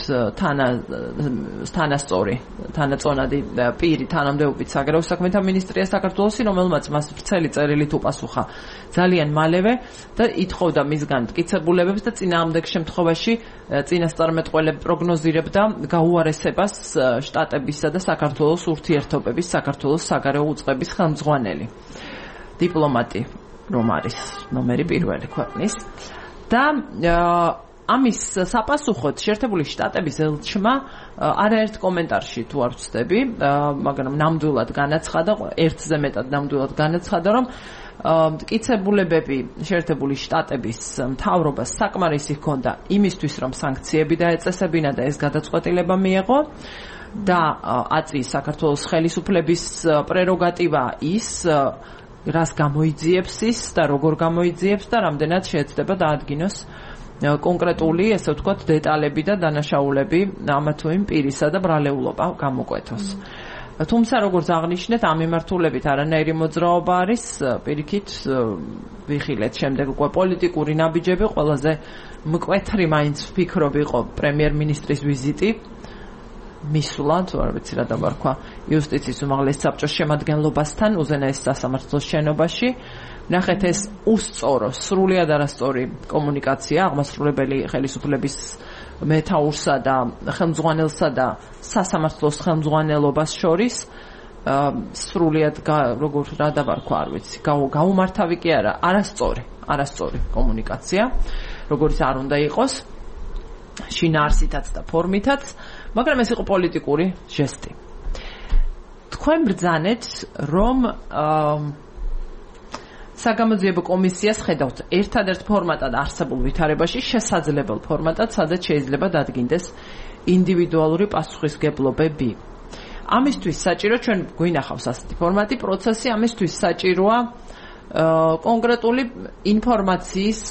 თანაწონადი პირი თანამდებობით საგარეო საქმეთა მინისტრია საქართველოსი, რომელმაც მას ვრცელი წერილით უპასუხა ძალიან მალევე და ითხოვდა მისგან მტკიცებულებებს და წინააღმდეგ შემთხვევაში წინასწარმეტყველებ პროგნოზირებდა გაუარესებას შტატებისა და საქართველოს ურთიერთობების, საქართველოს საგარეო უწყების ხელმძღვანელი დიპლომატი რომ არის ნომერი პირველი ქვეყნის და ამის საპასუხოდ შეერთებული შტატების ელჩმა არაერთ კომენტარში თუ არ ვცდები, მაგრამ ნამდვილად განაცხადა, ერთზე მეტად ნამდვილად განაცხადა, რომ მტკიცებულებები შეერთებული შტატების მთავრობას საკმარისი ჰქონდა იმისთვის, რომ სანქციები დაეწესებინა და ეს გადაწყვეტილება მიეღო და აწის საქართველოს ხელისუფლების პრეროგატივა ის რას გამოიძიებს ის და როგორ გამოიძიებს და რამდენად შეეცდება დაადგინოს კონკრეტული, ესე ვთქვათ, დეტალები და დანაშაულები ამა თუ იმ პირისა და ბრალეულობა გამოკვეთოს. თუმცა როგორც აღნიშნეთ, ამ მიმართულებით არანაირი მოძრაობა არის, პირიქით ვიხილეთ შემდეგ უკვე პოლიტიკური ნაბიჯები, ყველაზე მკვეთრი მაინც ვფიქრობ იყო პრემიერ-მინისტრის ვიზიტი მისვლა, თუ არ ვიცი რა დავარქვა, იუსტიციის უმაღლეს საბჭოს შემადგენლობასთან უზენაეს სასამართლოს შენობაში. ნახეთ, ეს უსწორო, სრულიად არასწორი კომუნიკაცია აღმასრულებელი ხელისუფლების მეთაურსა და ხელმძღვანელსა და სასამართლოს ხელმძღვანელობას შორის სრულიად როგორ რა დავარქვა, არ ვიცი, გაუმართავი კი არა, არასწორი კომუნიკაცია, როგორც არ უნდა იყოს, შინაარსითაც და ფორმითაც, მაგრამ ეს იყო პოლიტიკური ჟესტი. თქვენ ბრძანეთ, რომ საგამოძიებო კომისიას ხედავთ ერთადერთ ფორმატად არსებულ ვითარებაში შესაძლებელ ფორმატად, სადაც შეიძლება დადგინდეს ინდივიდუალური პასუხისგებლობები. ამისთვის საჭირო, ჩვენ გვინახავს ასეთი ფორმატი, პროცესი, ამისთვის საჭიროა კონკრეტული ინფორმაციის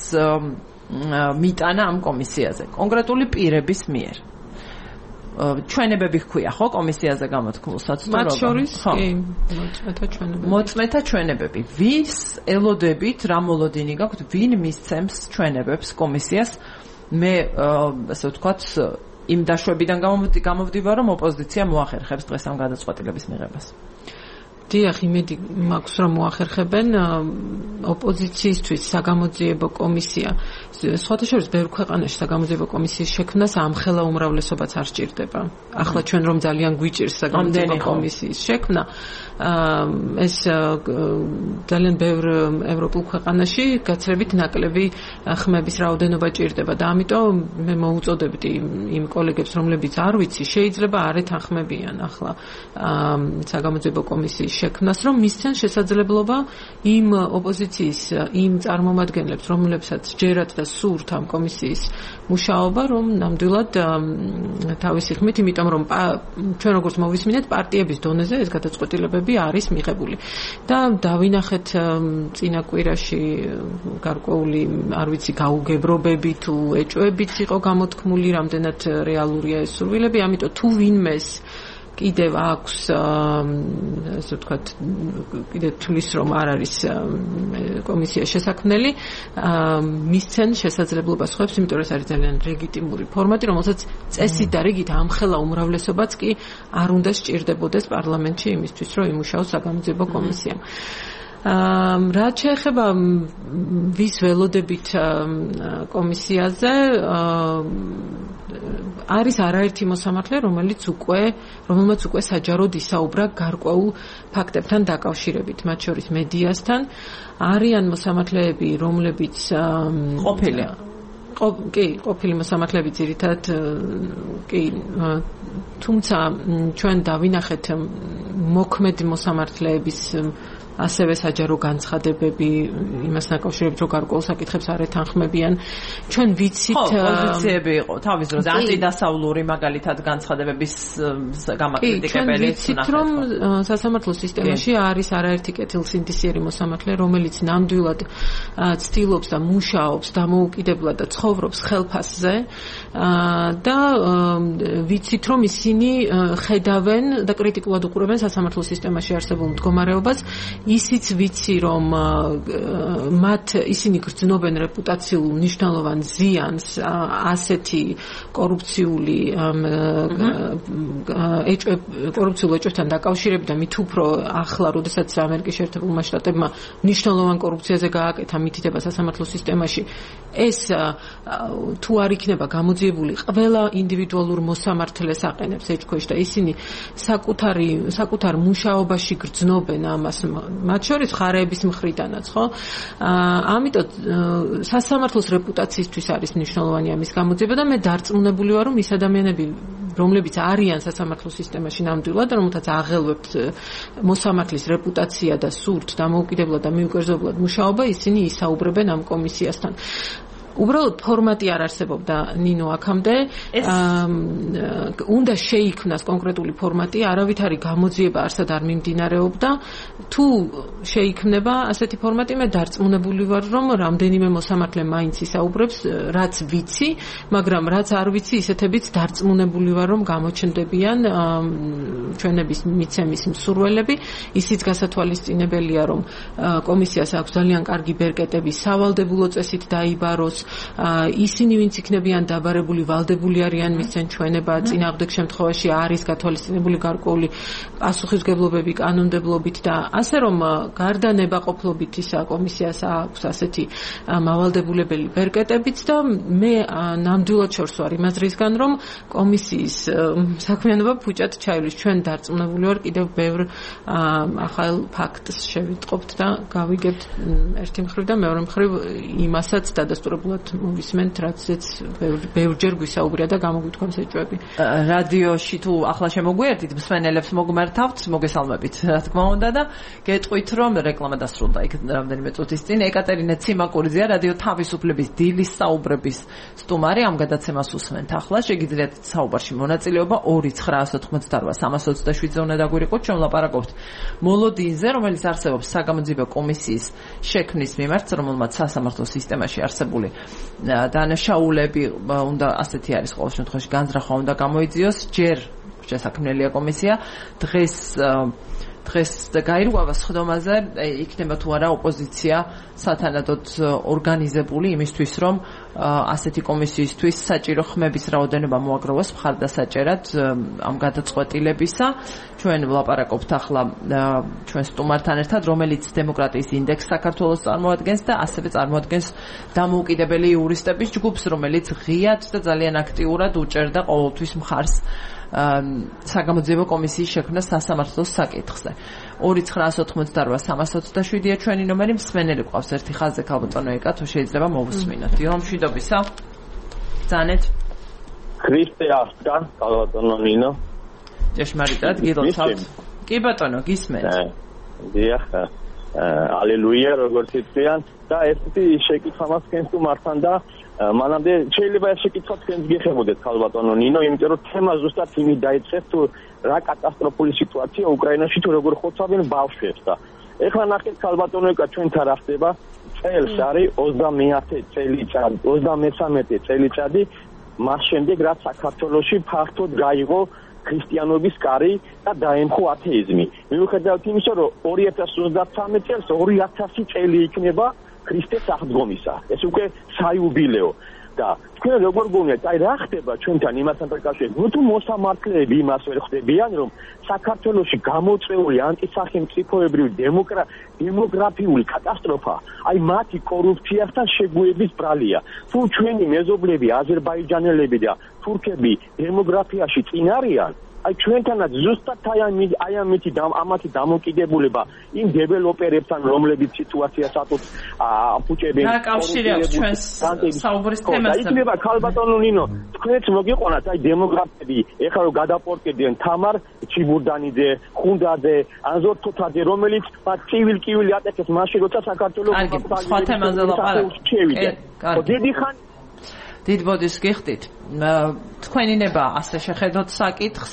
მიტანა ამ კომისიაზე, კონკრეტული პირების მიერ. ჩვენებები ჰქვია, ხო, კომისიაზე გამოთქმულსაც, მათ შორის კი, მოწმეთა ჩვენებები. ვის ელოდებით, რა მოლოდინი გაქვთ, ვინ მისცემს ჩვენებებს კომისიას? მე, ასე ვთქვათ, იმ დაშვებიდან გამოვდივარ, რომ ოპოზიცია მოახერხებს დღეს ამ გადაწყვეტილების მიღებას. დიახ, იმედი მაქვს, რომ მოახერხებენ ოპოზიციისთვის საგამოძიებო კომისია. სხვათა შორის ბევრ ქვეყანაში საგამოძიებო კომისიის შექმნას ამხელა უმრავლესობაც არ სჭირდება. ახლა ჩვენ რომ ძალიან გვიჭირს საგამოძიებო კომისიის შექმნა, ეს ძალიან ბევრ ევროპულ ქვეყანაში გაცრებით ნაკლები ხმების რაოდენობა ჭირდება და ამიტომ მე მოუწოდებდი იმ კოლეგებს, რომლებიც არ ვიცი, შეიძლება არ ეთანხმებიან ახლა საგამოძიებო კომისიის შექმნას, რომ მისცენ შესაძლებლობა იმ ოპოზიციის, იმ წარმომადგენლებს, რომლებსაც ჯერათ და სურთ ამ კომისიის მუშაობა, რომ ნამდვილად თავისი ხმით, იმიტომ რომ ჩვენ როგორც მოვისმინეთ, პარტიების დონეზე ეს გადაწყვეტილებები არის მიღებული. და დავინახეთ წინა კვირაში გარკვეული, არ ვიცი, გაუგებრობები თუ ეჭვებიც იყო გამოთქმული, რამდენად რეალურია ეს სურვილები, ამიტომ თუ ვინმეს კიდევ აქვს, ასე ვთქვათ, კიდევ თulis რომ არ არის კომისია შესაქმნელი, მისცენ შესაძლებლობას ხვებს, იმიტომ რომ ეს არის ძალიან ლეგიტიმური ფორმატი, რომელსაც წესით და რიგით ამხელა უმრავლესობაც კი არ უნდა სჭირდებოდეს პარლამენტში იმისთვის, რომ იმუშაოს საგამოძიებო კომისიამ. რაც შეეხება ვის ველოდებით კომისიაზე, არის არაერთი მოსამართლე, რომელმაც უკვე საჯაროდ ისაუბრა გარკვეულ ფაქტებთან დაკავშირებით, მათ შორის მედიასთან. არიან მოსამართლეები, რომლებიც კი, ყოფილი მოსამართლეები ძირითადად კი, თუმცა ჩვენ დავინახეთ მოქმედი მოსამართლეების ასევე საჯარო განცხადებები იმას დაკავშირებით რომ გარკვეულ საკითხებს არ ეთანხმებიან. ჩვენ ვიცით პოზიციები იყო თავის დროზე ანტიდასავლური მაგალითად განცხადებების გამაკრიტიკებელი. ვიცით რომ სასამართლო სისტემაში არის არაერთი კეთილსინდისიერი მოსამართლე, რომელიც ნამდვილად ცდილობს და მუშაობს დამოუკიდებლად და ცხოვრობს ხელფასზე და ვიცით რომ ისინი ხედავენ და კრიტიკულად უყურებენ სასამართლო სისტემაში არსებულ მდგომარეობას. ისიც ვიცი რომ ისინი გრძნობენ რეპუტაციულ მნიშვნელოვან ზიანს ასეთი კორუფციულ ეჭვებთან დაკავშირებით და მით უფრო ახლა, როდესაც ამერიკის შეერთებულმა შტატებმა მნიშვნელოვან კორუფციაზე გააკეთა მითითება სასამართლო სისტემაში, ეს თუ არ იქნება გამოძიებული ყველა ინდივიდუალურ მოსამართლეს აყენებს ეჭქვეშ და ისინი საკუთარ მუშაობაში გრძნობენ ამას მათ შორის მხარეების მხრიდანაც, ხო? ამიტომ სასამართლოს რეპუტაციისთვის არის მნიშვნელოვანი ამის გამოძიება და მე დარწმუნებული ვარ, რომ ის ადამიანები, რომლებიც არიან სასამართლო სისტემაში ნამდვილად, რომელთაც აღელვებთ მოსამართლის რეპუტაცია და სურთ დამოუკიდებლად და მიუკერძებლად მუშაობა, ისინი ისაუბრებენ ამ კომისიასთან. უბრალოდ ფორმატი არ არსებობდა ნინო აქამდე. უნდა შეიქმნას კონკრეტული ფორმატი, არავითარი გამოძიება არსად არ მიმდინარეობდა. თუ შეიქმნება ასეთი ფორმატი, მე დარწმუნებული ვარ, რომ რამდენიმე მოსამართლე მაინც ისაუბრებს, რაც ვიცი, მაგრამ რაც არ ვიცი, ისეთებიც დარწმუნებული ვარ, რომ გამოჩნდებიან ჩვენების მიცემის მსურველები. ისიც გასათვალისწინებელია, რომ კომისიას აქვს ძალიან კარგი ბერკეტები სავალდებულო წესით დაიბაროს. ისინი ვინც იქნებიან დაბარებული ვალდებული არიან მისცენ ჩვენება წინააღმდეგ შემთხვევაში არის გათვალისწინებული გარკვეული პასუხისმგებლობები კანონმდებლობით და ასე რომ გარდა ნებაყოფლობით ისა კომისიას აქვს ასეთი მავალდებულებელი ბერკეტებიც და მე ნამდვილად შორს ვარ იმ აზრისგან რომ კომისიის საქმიანობა ფუჭად ჩაივლის. ჩვენ დარწმუნებული ვარ კიდევ ბევრ ახალ ფაქტს შევიტყობთ და გავიგებთ ერთი მხრივ და მეორე მხრივ იმასაც დადასტურებულად მოვისმენთ, რაცაც ბევრჯერ გვისაუბრია და გამოგვითქვამს ეჭვები. რადიოში თუ ახლა შემოგვიერთით, მსმენელებს მოგმართავთ, მოგესალმებით, რა თქმა უნდა და გეტყვით, რომ რეკლამა დასრულდა იქ რამდენიმე წუთის წინ. ეკატერინე ციმაკურიძეა, რადიო თავისუფლების დილის საუბრების სტუმარი, ამ გადაცემას უსმენთ ახლა. შეგიძლიათ საუბარში მონაწილეობა 2-988-327-ზე უნდა დაგვირიყოთ, ჩვენ ვლაპარაკობთ მოლოდინზე, რომელიც არსებობს საგამოძიებო კომისიის შექმნის მიმართ, რომელმაც სასამართლო სისტემაში არსებული დანაშაულები უნდა ასეთი არის ყოველ შემთხვევაში განზრახვა უნდა გამოიძიოს. ჯერ შესაქმნელია კომისია, დღეს გაირკვევა სხდომაზე იქნება თუ არა ოპოზიცია სათანადოდ ორგანიზებული იმისთვის, რომ ასეთი კომისიისთვის საჭირო ხმების რაოდენობა მოაგროვოს მხარდასაჭერად ამ გადაწყვეტილებისა. ჩვენ ვლაპარაკობთ ახლა ჩვენ სტუმართან ერთად, რომელიც დემოკრატიის ინდექსს საქართველოს წარმოადგენს და ასევე წარმოადგენს დამოუკიდებელი იურისტების ჯგუფს, რომელიც ღიად და ძალიან აქტიურად უჭერდა ყოველთვის მხარს საგამოძიებო კომისიის შექმნა სასამართლოს საკითხზე. 2-988-327-ია ჩვენი ნომერი. მსმენელი გვყავს ერთი ხაზზე, ქალბატონო ეკა, თუ შეიძლება მოვუსმინოთ. დილო მშვიდობისა. ბრძანეთ. ქრისტე ახტა, ქალბატონო ნინო. ჭეშმარიტად გილოცავთ. კი ბატონო, გისმენთ. დიახ. ალელუია, როგორც იციან და ერთი შეკითხვა მაქვს თქვენს თუ მართან და მანამდე შეიძლება ეს შეკითხვა თქვენს გიხებოდეთ ქალბატონო ნინო, იმიტომ რომ თემა ზუსტად იმით დაიწყეს თუ რა კატასტროფული სიტუაცია უკრაინაში თუ როგორ ხოცავენ ბავშვებს და ეხლა ნახეთ ქალბატონო ეკა ჩვენთან რა ხდება წელს არის 23 წელიწადი მას შემდეგ რაც საქართველოში ფართოდ გაიღო ქრისტიანობის კარი და დაემხო ათეიზმი. მიუხედავად იმისა, რომ 2033 წელს 2000 წელი იქნება ქრისტეს აღდგომისა. ეს უკვე საიუბილეო და თქვენ როგორ გონიათ, აი რა ხდება ჩვენთან იმასთან დაკავშირებით? თუ მოსამართლეები იმას ვერ ხვდებიან, რომ საქართველოში გამოწვეული ანტისახელმწიფოებრივი დემოგრაფიული კატასტროფა, აი მათი კორუფციასთან შეგუების ბრალია. თუ ჩვენი მეზობლები აზერბაიჯანელები და თურქები დემოგრაფიაში წინ არიან, აი ჩვენთანაც ზუსტად აი ამითი ამათი დამოკიდებულება იმ დეველოპერებთან, რომლებიც სიტუაციას ატყობთ აფუჭებენ. რა კავშირი აქვს ჩვენს საუბრის თემასთან? იქნება ქალბატონო ნინო, თქვენც მოგიყვანათ აი დემოგრაფები, ეხლა რომ გადაპორტკიდნენ თამარ ჩიბურდანიძე, ხუნდაძე, ანზორ თოთაძე, რომელიც მათ კივილი ატეხეს მაშინ როცა საქართველოს სხვა თემაზე ლაპარაკობთ. დიდი ხანი დიდ ბოდის გიხდით. თქვენი ნება ასე შეხედოთ საკითხს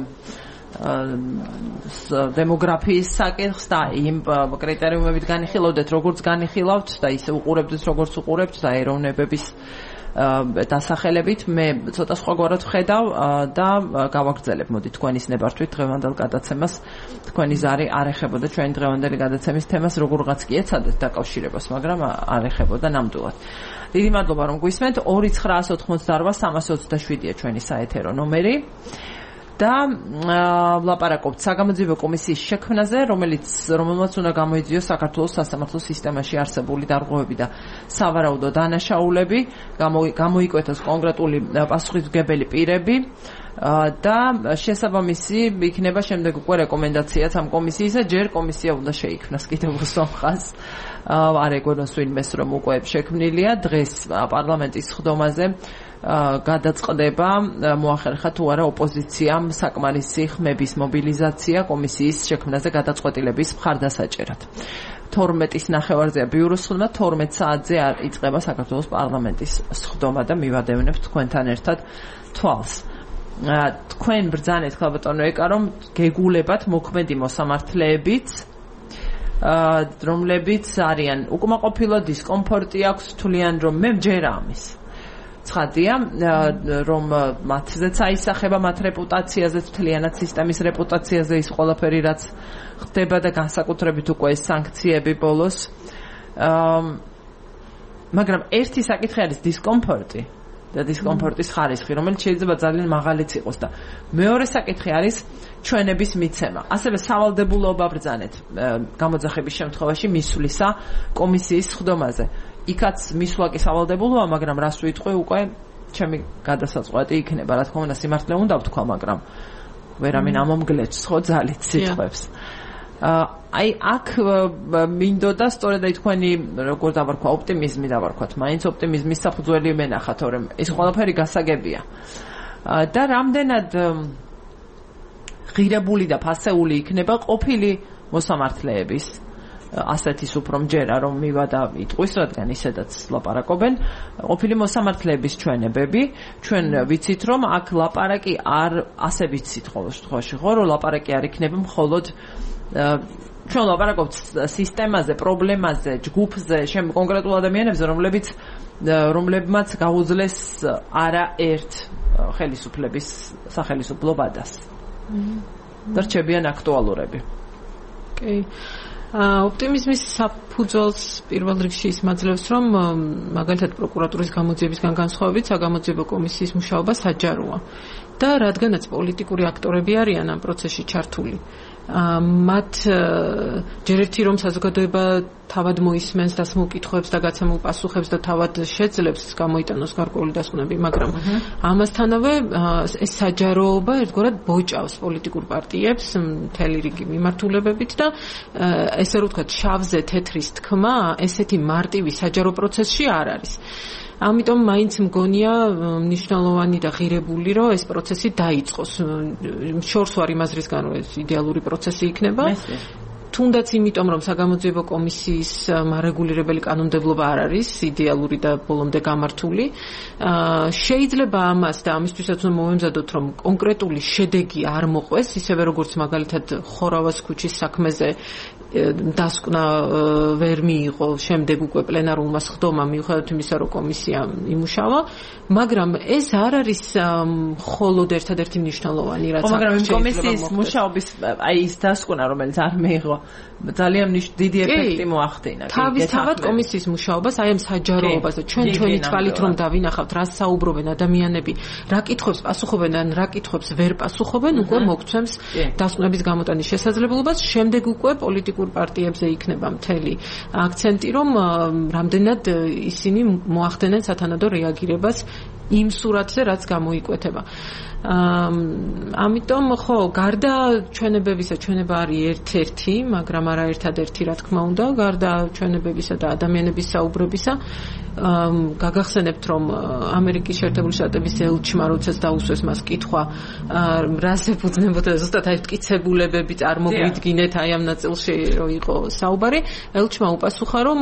დემოგრაფიის საკითხს და იმ კრიტერიუმებით განიხილავდეთ, როგორც განიხილავთ და ისე უყურებდით, როგორც უყურებთ და ეროვნებების დასახელებით მე ცოტა სხვაგვარად ვხედავ და გავაგრძელებ. მოდი თქვენის ნებართვით დღევანდელ გადაცემას თქვენი ზარი არ ეხებოდა ჩვენი დღევანდელი გადაცემის თემას, როგორღაც კი ეცადეთ დაკავშირებას, მაგრამ არ ეხებოდა ნამდვილად. დიდი მადლობა რომ გვისმენთ. 2988327-ია ჩვენი საეთერო ნომერი და ვლაპარაკობთ საგამოძიებო კომისიის შექმნაზე, რომელმაც უნდა გამოიძიოს საქართველოს სასამართლო სისტემაში არსებული დარღვევები და სავარაუდო დანაშაულები, გამოიკვეთოს კონკრეტული პასუხისმგებელი პირები და შესაბამისი იქნება შემდეგ უკვე რეკომენდაციაც ამ კომისიისა. ჯერ კომისია უნდა შეიქმნას კიდევ უსამხას არ ეგონოს ვინმეს რომ უკვე შექმნილია. დღეს პარლამენტის სხდომაზე გადაწყდება მოახერხა თუ არა ოპოზიციამ საკმარისი ხმების მობილიზაცია კომისიის შექმნაზე გადაწყვეტილების მხარდასაჭერად. 12-ის ნახევარზეა ბიუროს სხდომა, 12 საათზე იწყება საქართველოს პარლამენტის სხდომა და მივადევნებთ თქვენთან ერთად თვალს. თქვენ ბრძანეთ ქალბატონო ეკა რომ გეგულებათ მოქმედი მოსამართლეებით, რომლებიც არიან უკმაყოფილო, დისკომფორტი აქვს, თვლიან რომ მე მჯერა ამის. ცხადია რომ მათზეც აისახება მათ რეპუტაციაზე, თლიანად სისტემის რეპუტაციაზე ის ყველაფერი რაც ხდება და განსაკუთრებით უკვე ეს სანქციები ბოლოს. მაგრამ ერთი საკითხი არის დისკომფორტი და დისკომფორტის ხარისხი, რომელიც შეიძლება ძალიან მაღალიც იყოს და მეორე საკითხი არის ჩვენების მიცემა. ასევე სავალდებულოობა ბრძანეთ გამოძახების შემთხვევაში მისვლისა კომისიის სხდომაზე. იქაც მისვლა კი სავალდებულოა, მაგრამ რას ვიტყვი უკვე ჩემი გადასაწყვეტი იქნება, რა თქმა უნდა სიმართლე უნდა ვთქვა, მაგრამ ვერავინ ამომგლეჭს ხო ძალით სიტყვებს. აი აქ მინდოდა სწორედ აი თქვენი როგორ დავარქვა ოპტიმიზმი დავარქვათ, მაინც ოპტიმიზმის საფუძველი მენახა, თორემ ეს ყველაფერი გასაგებია. და რამდენად ღირებული და ფასეული იქნება ყოფილი მოსამართლეების ასეთის უფრო მჯერა რომ მივადა იტყვის, რადგან ისედაც ლაპარაკობენ ყოფილი მოსამართლეების ჩვენებები. ჩვენ ვიცით რომ აქ ლაპარაკი არ ასე ვიცით ყოველ შემთხვევაში ხო რომ ლაპარაკი არ იქნება მხოლოდ ჩვენ ლაპარაკობთ სისტემაზე, პრობლემაზე, ჯგუფზე, კონკრეტულ ადამიანებზე, რომლებმაც გაუძლეს არაერთ ხელისუფლების სახელისუფლო ვადას. და რჩებიან აქტუალურები. კი. ოპტიმიზმის საფუძველს პირველ რიგში ის მაძლევს, რომ მაგალითად პროკურატურის გამოძიებისგან განსხვავებით საგამოძიებო კომისიის მუშაობა საჯაროა და რადგანაც პოლიტიკური აქტორები არიან ამ პროცესში ჩართული, მათ ჯერ ერთი რომ საზოგადოება თავად მოისმენს დასმულ კითხვებს და გაცემულ პასუხებს და თავად შეძლებს გამოიტანოს გარკვეული დასკვნები, მაგრამ ამასთანავე ეს საჯაროობა ერთგვარად ბოჭავს პოლიტიკურ პარტიებს მთელი რიგი მიმართულებებით და ესე რომ ვთქვათ შავზე თეთრის თქმა ესეთი მარტივი საჯარო პროცესში არ არის. ამიტომ მაინც მგონია მნიშვნელოვანი და ღირებული რომ ეს პროცესი დაიწყოს. შორს ვარ იმ აზრისგან რომ ეს იდეალური პროცესი იქნება. თუნდაც იმიტომ რომ საგამოძიებო კომისიის მარეგულირებელი კანონმდებლობა არ არის იდეალური და ბოლომდე გამართული. შეიძლება ამას და ამისთვისაც უნდა მოვემზადოთ რომ კონკრეტული შედეგი არ მოყვეს, ისევე როგორც მაგალითად ხორავას ქუჩის საქმეზე დასკვნა ვერ მიიღო შემდეგ უკვე პლენარულმა სხდომამ მიუხედავად იმისა რომ კომისია იმუშავა, მაგრამ ეს არ არის მხოლოდ ერთადერთი მნიშვნელოვანი რაც აქ მაგრამ კომისიის მუშაობის აი ის დასკვნა რომელიც არ მიიღო ძალიან დიდი ეფექტი მოახდინა. თავისთავად კომისიის მუშაობას აი ამ საჯაროობაზე ჩვენი თვალით რომ დავინახავთ რა საუბრობენ ადამიანები, რა კითხვებს პასუხობენ ან რა კითხვებს ვერ პასუხობენ, უკვე მოგცემს დასკვნების გამოტანის შესაძლებლობას. შემდეგ უკვე პოლიტიკურ პარტიებზე იქნება მთელი აქცენტი, რომ რამდენად ისინი მოახდენენ სათანადო რეაგირებას იმ სურათზე, რაც გამოიკვეთება. ამიტომ ხო, გარდა ჩვენებებისა, ჩვენება არის ერთ-ერთი, მაგრამ არა ერთადერთი, რა თქმა უნდა, გარდა ჩვენებებისა და ადამიანების საუბრებისა, გაგახსენებთ, რომ ამერიკის შეერთებული შტატების ელჩმა, როდესაც დაუსვეს მას კითხვა, რას ეფუძნებოდა ზუსტად აი მტკიცებულებები წარმოგვიდგინეთ აი ამ ნაწილში რომ იყო საუბარი, ელჩმა უპასუხა, რომ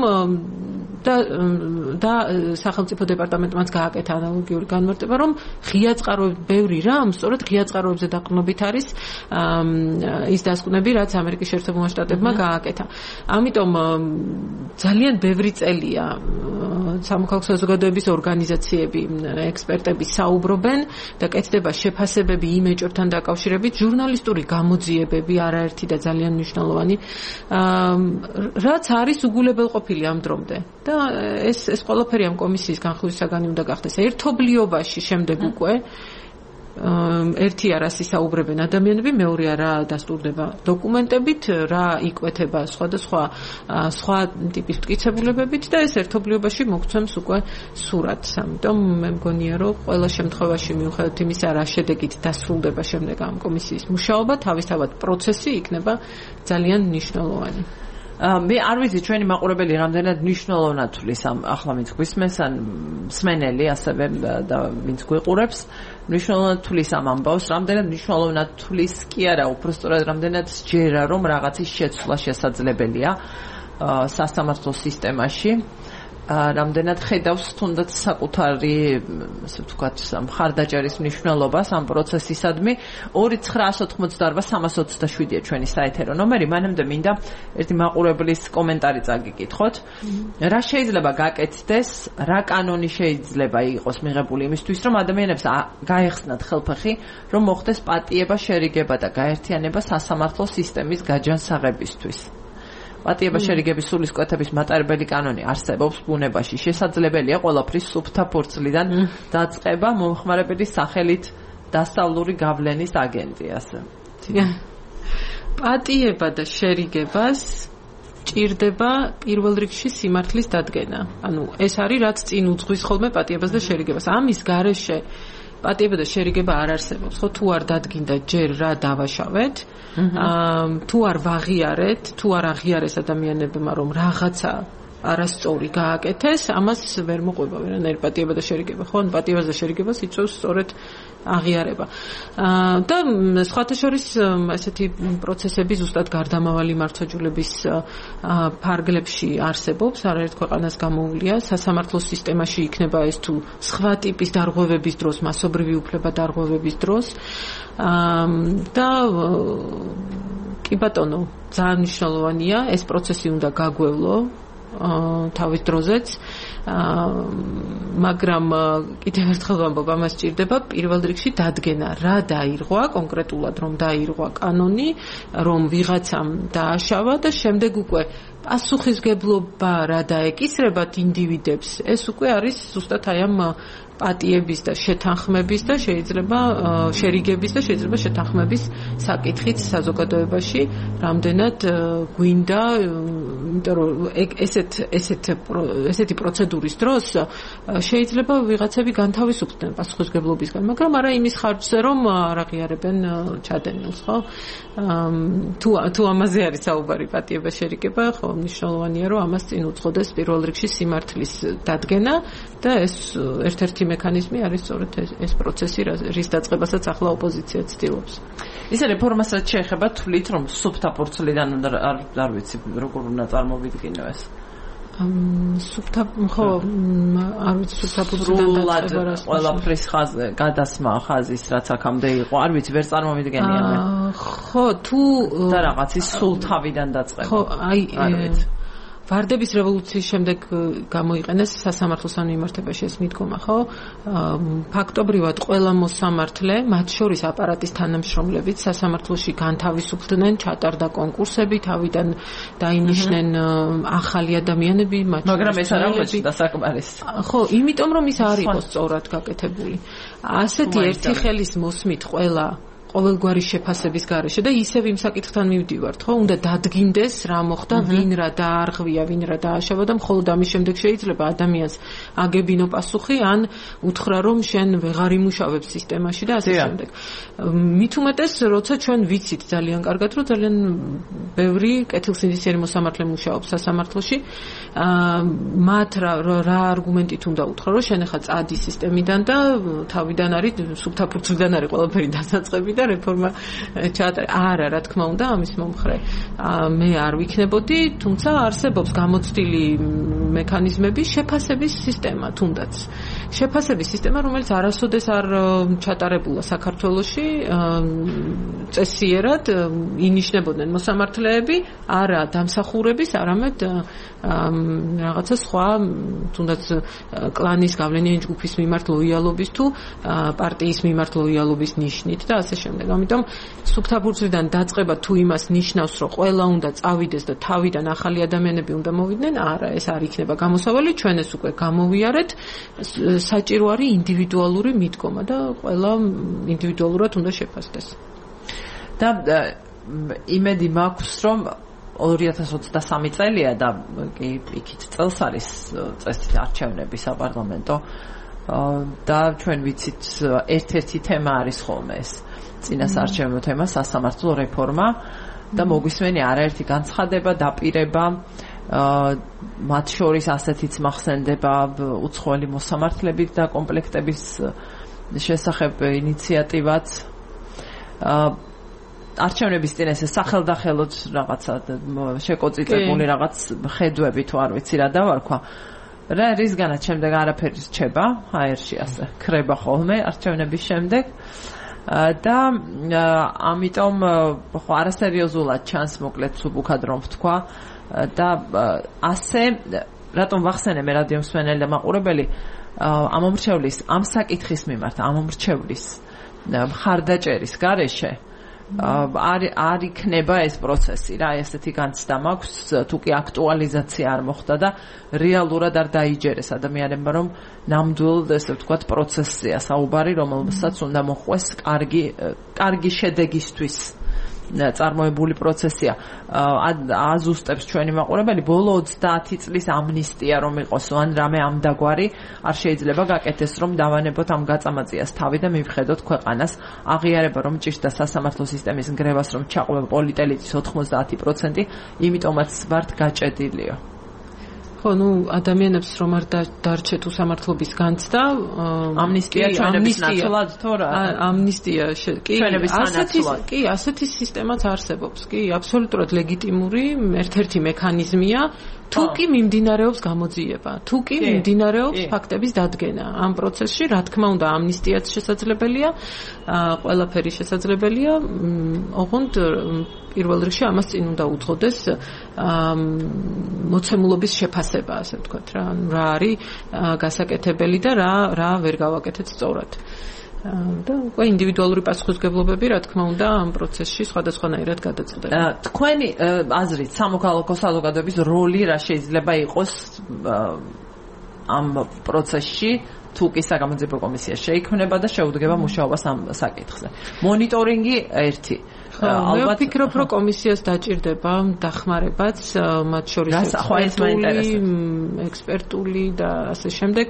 და სახელმწიფო დეპარტამენტმაც გააკეთა ანალოგიური განმარტება, რომ ღია წყაროები, ბევრი რამ, სწორედ ღია წყაროებზე დაყრდნობით არის ის დასკვნები, რაც ამერიკის შეერთებულმა შტატებმა გააკეთა. ამიტომ ძალიან ბევრი წელია სამოქალაქო საზოგადოების ორგანიზაციები, ექსპერტები საუბრობენ და კეთდება შეფასებები იმ ეჭვებთან დაკავშირებით, ჟურნალისტური გამოძიებები არაერთი და ძალიან მნიშვნელოვანი, რაც არის უგულებელყოფილი ამ დრომდე. და ეს ყველაფერი ამ კომისიის განხილვის საგანი უნდა გახდეს ერთობლიობაში შემდეგ უკვე ერთი არას ისაუბრებენ ადამიანები, მეორე არა დასტურდება დოკუმენტებით, რა იკვეთება სხვა ტიპის მტკიცებულებებით და ეს ერთობლიობაში მოგცემს უკვე სურათს. ამიტომ მე მგონია, რომ ყველა შემთხვევაში მიუხედავად იმისა, რა შედეგით დასრულდება შემდეგ ამ კომისიის მუშაობა, თავისთავად პროცესი იქნება ძალიან მნიშვნელოვანი. მე არ ვიცი ჩვენი მაყურებელი რამდენად მნიშვნელოვნად თulis ამ ახლა ვინც გვისმენს ან მსმენელი ასევე და ვინც გვიყურებს მნიშვნელოვნად თulis ამ ამბავს რამდენად მნიშვნელოვნად თulis კი არა უბრალოდ რამდენად სჯერა რომ რაღაცის შეცვლა შესაძლებელია სასამართლო სისტემაში რამდენად ხედავს თუნდაც საკუთარი ასე ვთქვათ მხარდაჭერის მნიშვნელობას ამ პროცესისადმი 2988327-ია ჩვენი საეთერო ნომერი მანამდე მინდა ერთი მაყურებლის კომენტარი წაგიკითხოთ რა შეიძლება გაკეთდეს რა კანონი შეიძლება იყოს მიღებული იმისთვის რომ ადამიანებს გაეხსნათ ხელფეხი რომ მოხდეს პატიება შერიგება და გაერთიანება სასამართლო სისტემის გაჯანსაღებისთვის პატიება შერიგების სულისკვეთების მატარებელი კანონი არსებობს ბუნებაში. შესაძლებელია ყველაფრის სუფთა ფურცლიდან დაწყება მომხმარებლის სახელით დასავლური გავლენის აგენტი ასე. პატიება და შერიგებას ჭირდება პირველ რიგში სიმართლის დადგენა. ანუ ეს არის რაც წინ უძღვის ხოლმე პატიებას და შერიგებას. ამის გარეშე პატიება და შერიგება არ არსებობს. ხო თუ არ დადგინდა ჯერ რა დავაშავეთ, თუ არ ვაღიარეთ, თუ არ აღიარეს ადამიანებმა რომ რაღაცა არასწორი გააკეთეს, ამას ვერ მოყვება ვერანაირი პატიება და შერიგება. ხო, პატიებას და შერიგებას იწვევს სწორედ აღიარება. და სხვათა შორის ესეთი პროცესები ზუსტად გარდამავალი მართლმსაჯულების ფარგლებში არსებობს, არაერთ ქვეყანას გამოუვლია, სასამართლო სისტემაში იქნება ეს თუ სხვა ტიპის დარღვევების დროს, მასობრივი უფლება დარღვევების დროს. და კი ბატონო, ძალიან მნიშვნელოვანია, ეს პროცესი უნდა გაგვევლო თავის დროზეც მაგრამ კიდევ ერთხელ ვამბობ ამას ჭირდება პირველ რიგში დადგენა რა დაირღვა კონკრეტულად რომ დაირღვა კანონი რომ ვიღაცამ დააშავა და შემდეგ უკვე პასუხისგებლობა რა დაეკისრებათ ინდივიდებს ეს უკვე არის ზუსტად აი ამ პატიების და შეთანხმების და შეიძლება შერიგების და შეიძლება შეთანხმების საკითხით საზოგადოებაში რამდენად გვინდა იმიტომ რომ ესეთი პროცედურის დროს შეიძლება ვიღაცები განთავისუფლდნენ პასუხისგებლობისგან მაგრამ არა იმის ხარჯზე რომ არ აღიარებენ ჩადენილს ხო თუ ამაზე არის საუბარი პატიება შერიგება ხო მნიშვნელოვანია რომ ამას წინ უძღოდეს პირველ რიგში სიმართლის დადგენა და ეს ერთ-ერთი მექანიზმი არის სწორედ ეს პროცესი რის დაწყებასაც ახლა ოპოზიცია ცდილობს. Ისა რეფორმას რაც შეეხება თვლით რომ სუფთა ფურცლიდან არ ვიცი როგორ უნდა წარმოვიდგინო ეს. სუფთა ხო არ ვიცი სუფთა ფურცლიდან დაწყება რა ყველაფრის გადასმა ხაზის რაც აქამდე იყო არ ვიცი ვერ წარმოვიდგენია მე. ხო თუ და რაღაცის სულ თავიდან დაწყება. ხო აი ვარდების რევოლუციის შემდეგ გამოიყენეს სასამართლოს ამიმართებაში ეს მიდგომა, ხო? ფაქტობრივად ყველა მოსამართლე, მათ შორის აპარატის თანამშრომლებიც სასამართლოში განთავისუფლდნენ, ჩატარდა კონკურსები, თავიდან დაინიშნენ ახალი ადამიანები, მაგრამ ეს არ აღმოჩნდა საკმარისი. ხო, იმიტომ რომ ის არ იყო სწორად გაკეთებული. ასეთი ერთი ხელის მოსმით ყოველგვარი შეფასების გარეშე და ისევ იმ საკითხთან მივდივართ, ხო? უნდა დადგინდეს რა მოხდა, ვინ რა დაარღვია, ვინ რა დააშავა და მხოლოდ ამის შემდეგ შეიძლება ადამიანს აგებინო პასუხი, ან უთხრა რომ შენ ვეღარ იმუშავებ სისტემაში და ასე შემდეგ. მით უმეტეს, როცა ჩვენ ვიცით ძალიან კარგად, რომ ძალიან ბევრი კეთილსინდისიერი მოსამართლე მუშაობს სასამართლოში, მათ რა არგუმენტით უნდა უთხრა, რომ შენ ახლა წადი სისტემიდან და თავიდან არის სუფთაფურცლიდან არის ყველაფერი დასაწყები და რეფორმა ჩაატარე. არა, რა თქმა უნდა, ამის მომხრე. მე არ ვიქნებოდი, თუმცა არსებობს გამოცდილი მექანიზმები, შეფასების სისტემა თუნდაც. შეფასების სისტემა, რომელიც არასოდეს არ ჩატარებულა საქართველოში, წესიერად ინიშნებოდნენ მოსამართლეები, არა დამსახურების, არამედ რაღაცა სხვა, თუნდაც კლანის გავლენიანი ჯგუფის მიმართ ლოიალობის თუ პარტიის მიმართ ლოიალობის ნიშნით და ასე შემდეგ. ამიტომ სუფთაფურცლიდან დაწყება თუ იმას ნიშნავს, რომ ყველა უნდა წავიდეს და თავიდან ახალი ადამიანები უნდა მოვიდნენ, არა, ეს არ იქნება გამოსავალი, ჩვენ ეს უკვე გამოვიარეთ, საჭირო არის ინდივიდუალური მიდგომა და ყველა ინდივიდუალურად უნდა შეფასდეს. და იმედი მაქვს, რომ 2023 წელია და კი იქით წელს არის წესით არჩევნები საპარლამენტო და ჩვენ ვიცით ერთ-ერთი თემა არის ხოლმე ეს წინასაარჩევნო თემა სასამართლო რეფორმა და მოგვისმენი არაერთი განცხადება, დაპირება, მათ შორის ასეთიც მახსენდება უცხოელი მოსამართლებით და კომპლექტების შესახებ ინიციატივაც. არჩევნების წინ ესე სახელდახელოდ რაღაცა შეკოწიწებული რაღაც ხედვები თუ არ ვიცი რა დავარქვა. რისგანაც შემდეგ არაფერი რჩება, აერში ასე ქრება ხოლმე არჩევნების შემდეგ. და ამიტომ ხო არასერიოზულად ჩანს მოკლედ სუბუქად რომ ვთქვა და ასე რატომ ვახსენე მე რადიო მსმენელი და მაყურებელი ამომრჩევლის ამ საკითხის მიმართ ამომრჩევლის მხარდაჭერის გარეშე არ იქნება ეს პროცესი რა ესეთი განცდა მაქვს თუ კი აქტუალიზაცია არ მოხდა და რეალურად არ დაიჯერეს ადამიანებმა რომ ნამდვილ ესე ვთქვათ პროცესია საუბარი რომელსაც უნდა მოხვეს კარგი შედეგისთვის წარმოებული პროცესია აზუსტებს ჩვენი მაყურებელი ბოლო 30 წლის ამნისტია რომ იყოს ან რამე ამდაგვარი არ შეიძლება გაკეთდეს რომ დავანებოთ ამ გაწამაწიას თავი და მივხედოთ ქვეყანას აღიარება რომ ჭირდა სასამართლო სისტემის ნგრევას რომ ჩაყვება პოლიტელიტის 90%, იმიტომაც ვართ გაჭედილიო. ხო, ადამიანებს რომ არ დარჩეთ უსამართლობის განცდა, ამნისტია ჩვენების ნაცვლად თუ რა? ამნისტია კი, ასეთი სისტემაც არსებობს. კი, აბსოლუტურად ლეგიტიმური ერთ-ერთი მექანიზმია, თუ კი მიმდინარეობს გამოძიება, თუ კი მიმდინარეობს ფაქტების დადგენა ამ პროცესში, რა თქმა უნდა, ამნისტიაც შესაძლებელია, ყველაფერი შესაძლებელია, ოღონდ პირველ რიგში ამას წინ უნდა უძღოდეს მოცემულობის შეფასება, ასე ვთქვათ, რა არის გასაკეთებელი და რა ვერ გავაკეთეთ სწორად. და უკვე ინდივიდუალური პასუხისმგებლობები, რა თქმა უნდა, ამ პროცესში სხვადასხვანაირად გადაწყვეტა. თქვენი აზრით, სამოქალაქო საზოგადოების როლი რა შეიძლება იყოს ამ პროცესში, თუ კი საგამოძიებო კომისია შეიქმნება და შეუდგება მუშაობას ამ საკითხზე. მონიტორინგი ერთი. მე ვფიქრობ, რომ კომისიას დაჭირდება დახმარებაც, მათ შორის ექსპერტული და ასე შემდეგ.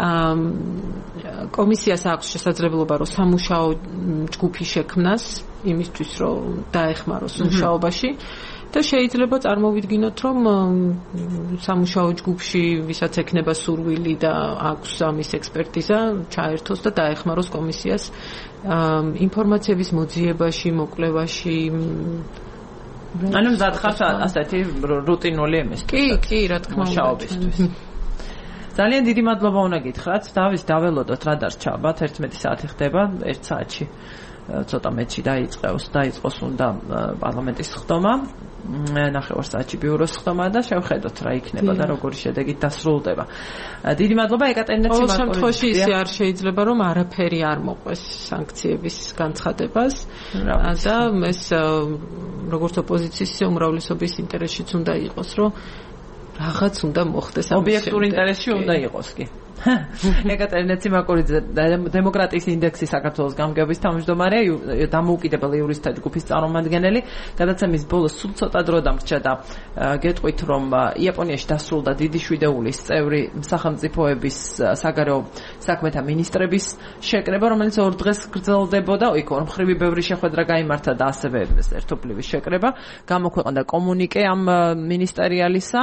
კომისიას აქვს შესაძლებლობა, რომ სამუშაო ჯგუფი შექმნას იმისთვის, რომ დაეხმაროს მუშაობაში. და შეიძლება წარმოვიდგინოთ, რომ სამუშაო ჯგუფში ვისაც ექნება სურვილი და აქვს ამის ექსპერტიზა, ჩაერთოს და დაეხმაროს კომისიას ინფორმაციების მოძიებაში, მოკვლევაში. ანუ მზად ხართ ასეთი რუტინული იმისთვის. კი, რა თქმა უნდა. ძალიან დიდი მადლობა უნდა გითხრათ. დაველოდოთ რა დარჩა, 11 საათი ხდება, 1 საათში. ცოტა მეტში დაიწყოს უნდა პარლამენტის ხდომა, 9 საათში ბიუროს ხდომა და შევხედოთ რა იქნება და როგორი შედეგით დასრულდება. დიდი მადლობა ეკატერინე ციმაკოვიჩ. ყოველ შემთხვევაში ისე არ შეიძლება რომ არაფერი არ მოყვეს სანქციების განცხადებას და ეს როგორც ოპოზიციის უმრავლესობის ინტერესშიც უნდა იყოს, რომ რაღაც უნდა მოხდეს. ობიექტურ ინტერესში უნდა იყოს კი. ეკატერინე ციმაკურიძე დემოკრატიის ინდექსის საქართველოს გამგეობის თავმჯდომარე, დამოუკიდებელი იურისტთა ჯგუფის წარმომადგენელი, გადაცემის ბოლოს სულ ცოტა დრო დამრჩა და გეტყვით, რომ იაპონიაში დასრულდა დიდი შვიდეულის წევრი სახელმწიფოების საგარეო საქმეთა მინისტრების შეკრება, რომელიც 2 დღეს გრძელდებოდა, იქ ორმხრივი ბევრი შეხვედრა გაიმართა და ასევე ერთობლივი შეკრება, გამოქვეყნდა კომუნიკე ამ მინისტერიალისა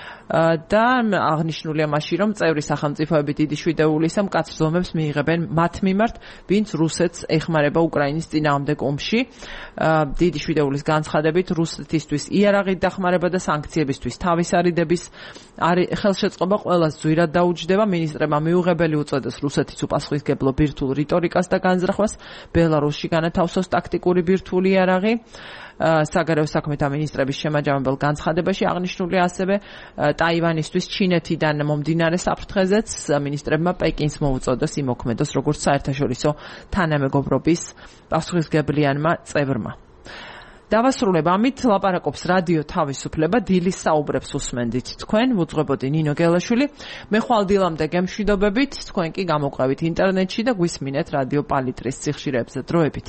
და აღნიშნულია მასში, რომ წევრი სახელმწიფოები დიდი შვიდეულისა მკაცრ ზომებს მიიღებენ მათ მიმართ, ვინც რუსეთს ეხმარება უკრაინის წინააღმდეგ ომში. დიდი შვიდეულის განცხადებით რუსეთისთვის იარაღით დახმარება და სანქციებისთვის თავის არიდების ხელშეწყობა ყველას ძვირად დაუჯდება. მინისტრებმა მიუღებელი უწოდეს რუსეთის უპასუხისმგებლო ბირთვულ რიტორიკას და განზრახვას, ბელარუსში განათავსოს ტაქტიკური ბირთვული იარაღი. საგარეო საქმეთა მინისტრების შემაჯამებელ განცხადებაში აღნიშნულია ასევე ტაივანისთვის ჩინეთიდან მომდინარე საფრთხეზეც მინისტრებმა პეკინს მოუწოდეს იმოქმედოს როგორც საერთაშორისო თანამეგობრობის პასუხისმგებლიანმა წევრმა. დავასრულებ ამით ლაპარაკობს რადიო თავისუფლება, დილის საუბრებს უსმენდით თქვენ, ვუძღვებოდი ნინო გელაშვილი. მე ხვალ დილამდე გემშვიდობებით, თქვენ კი გამოყევით ინტერნეტში და გვისმინეთ რადიო პალიტრის სიხშირეებზე. დროებით.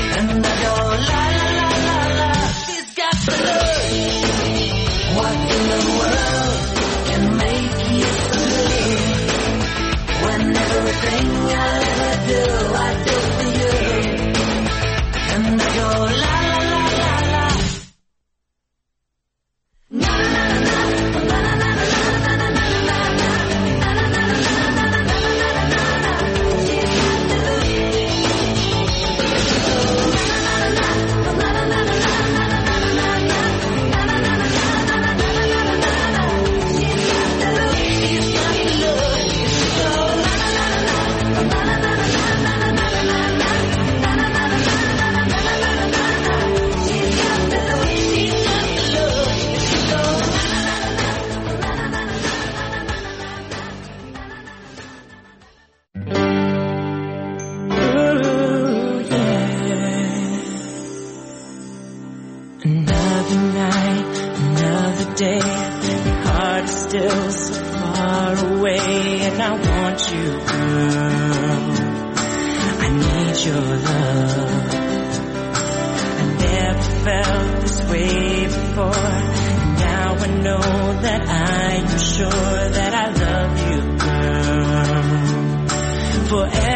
What in the and I want you, girl. I need your love. I never felt this way before, and now I know that I am sure that I love you, girl. Forever.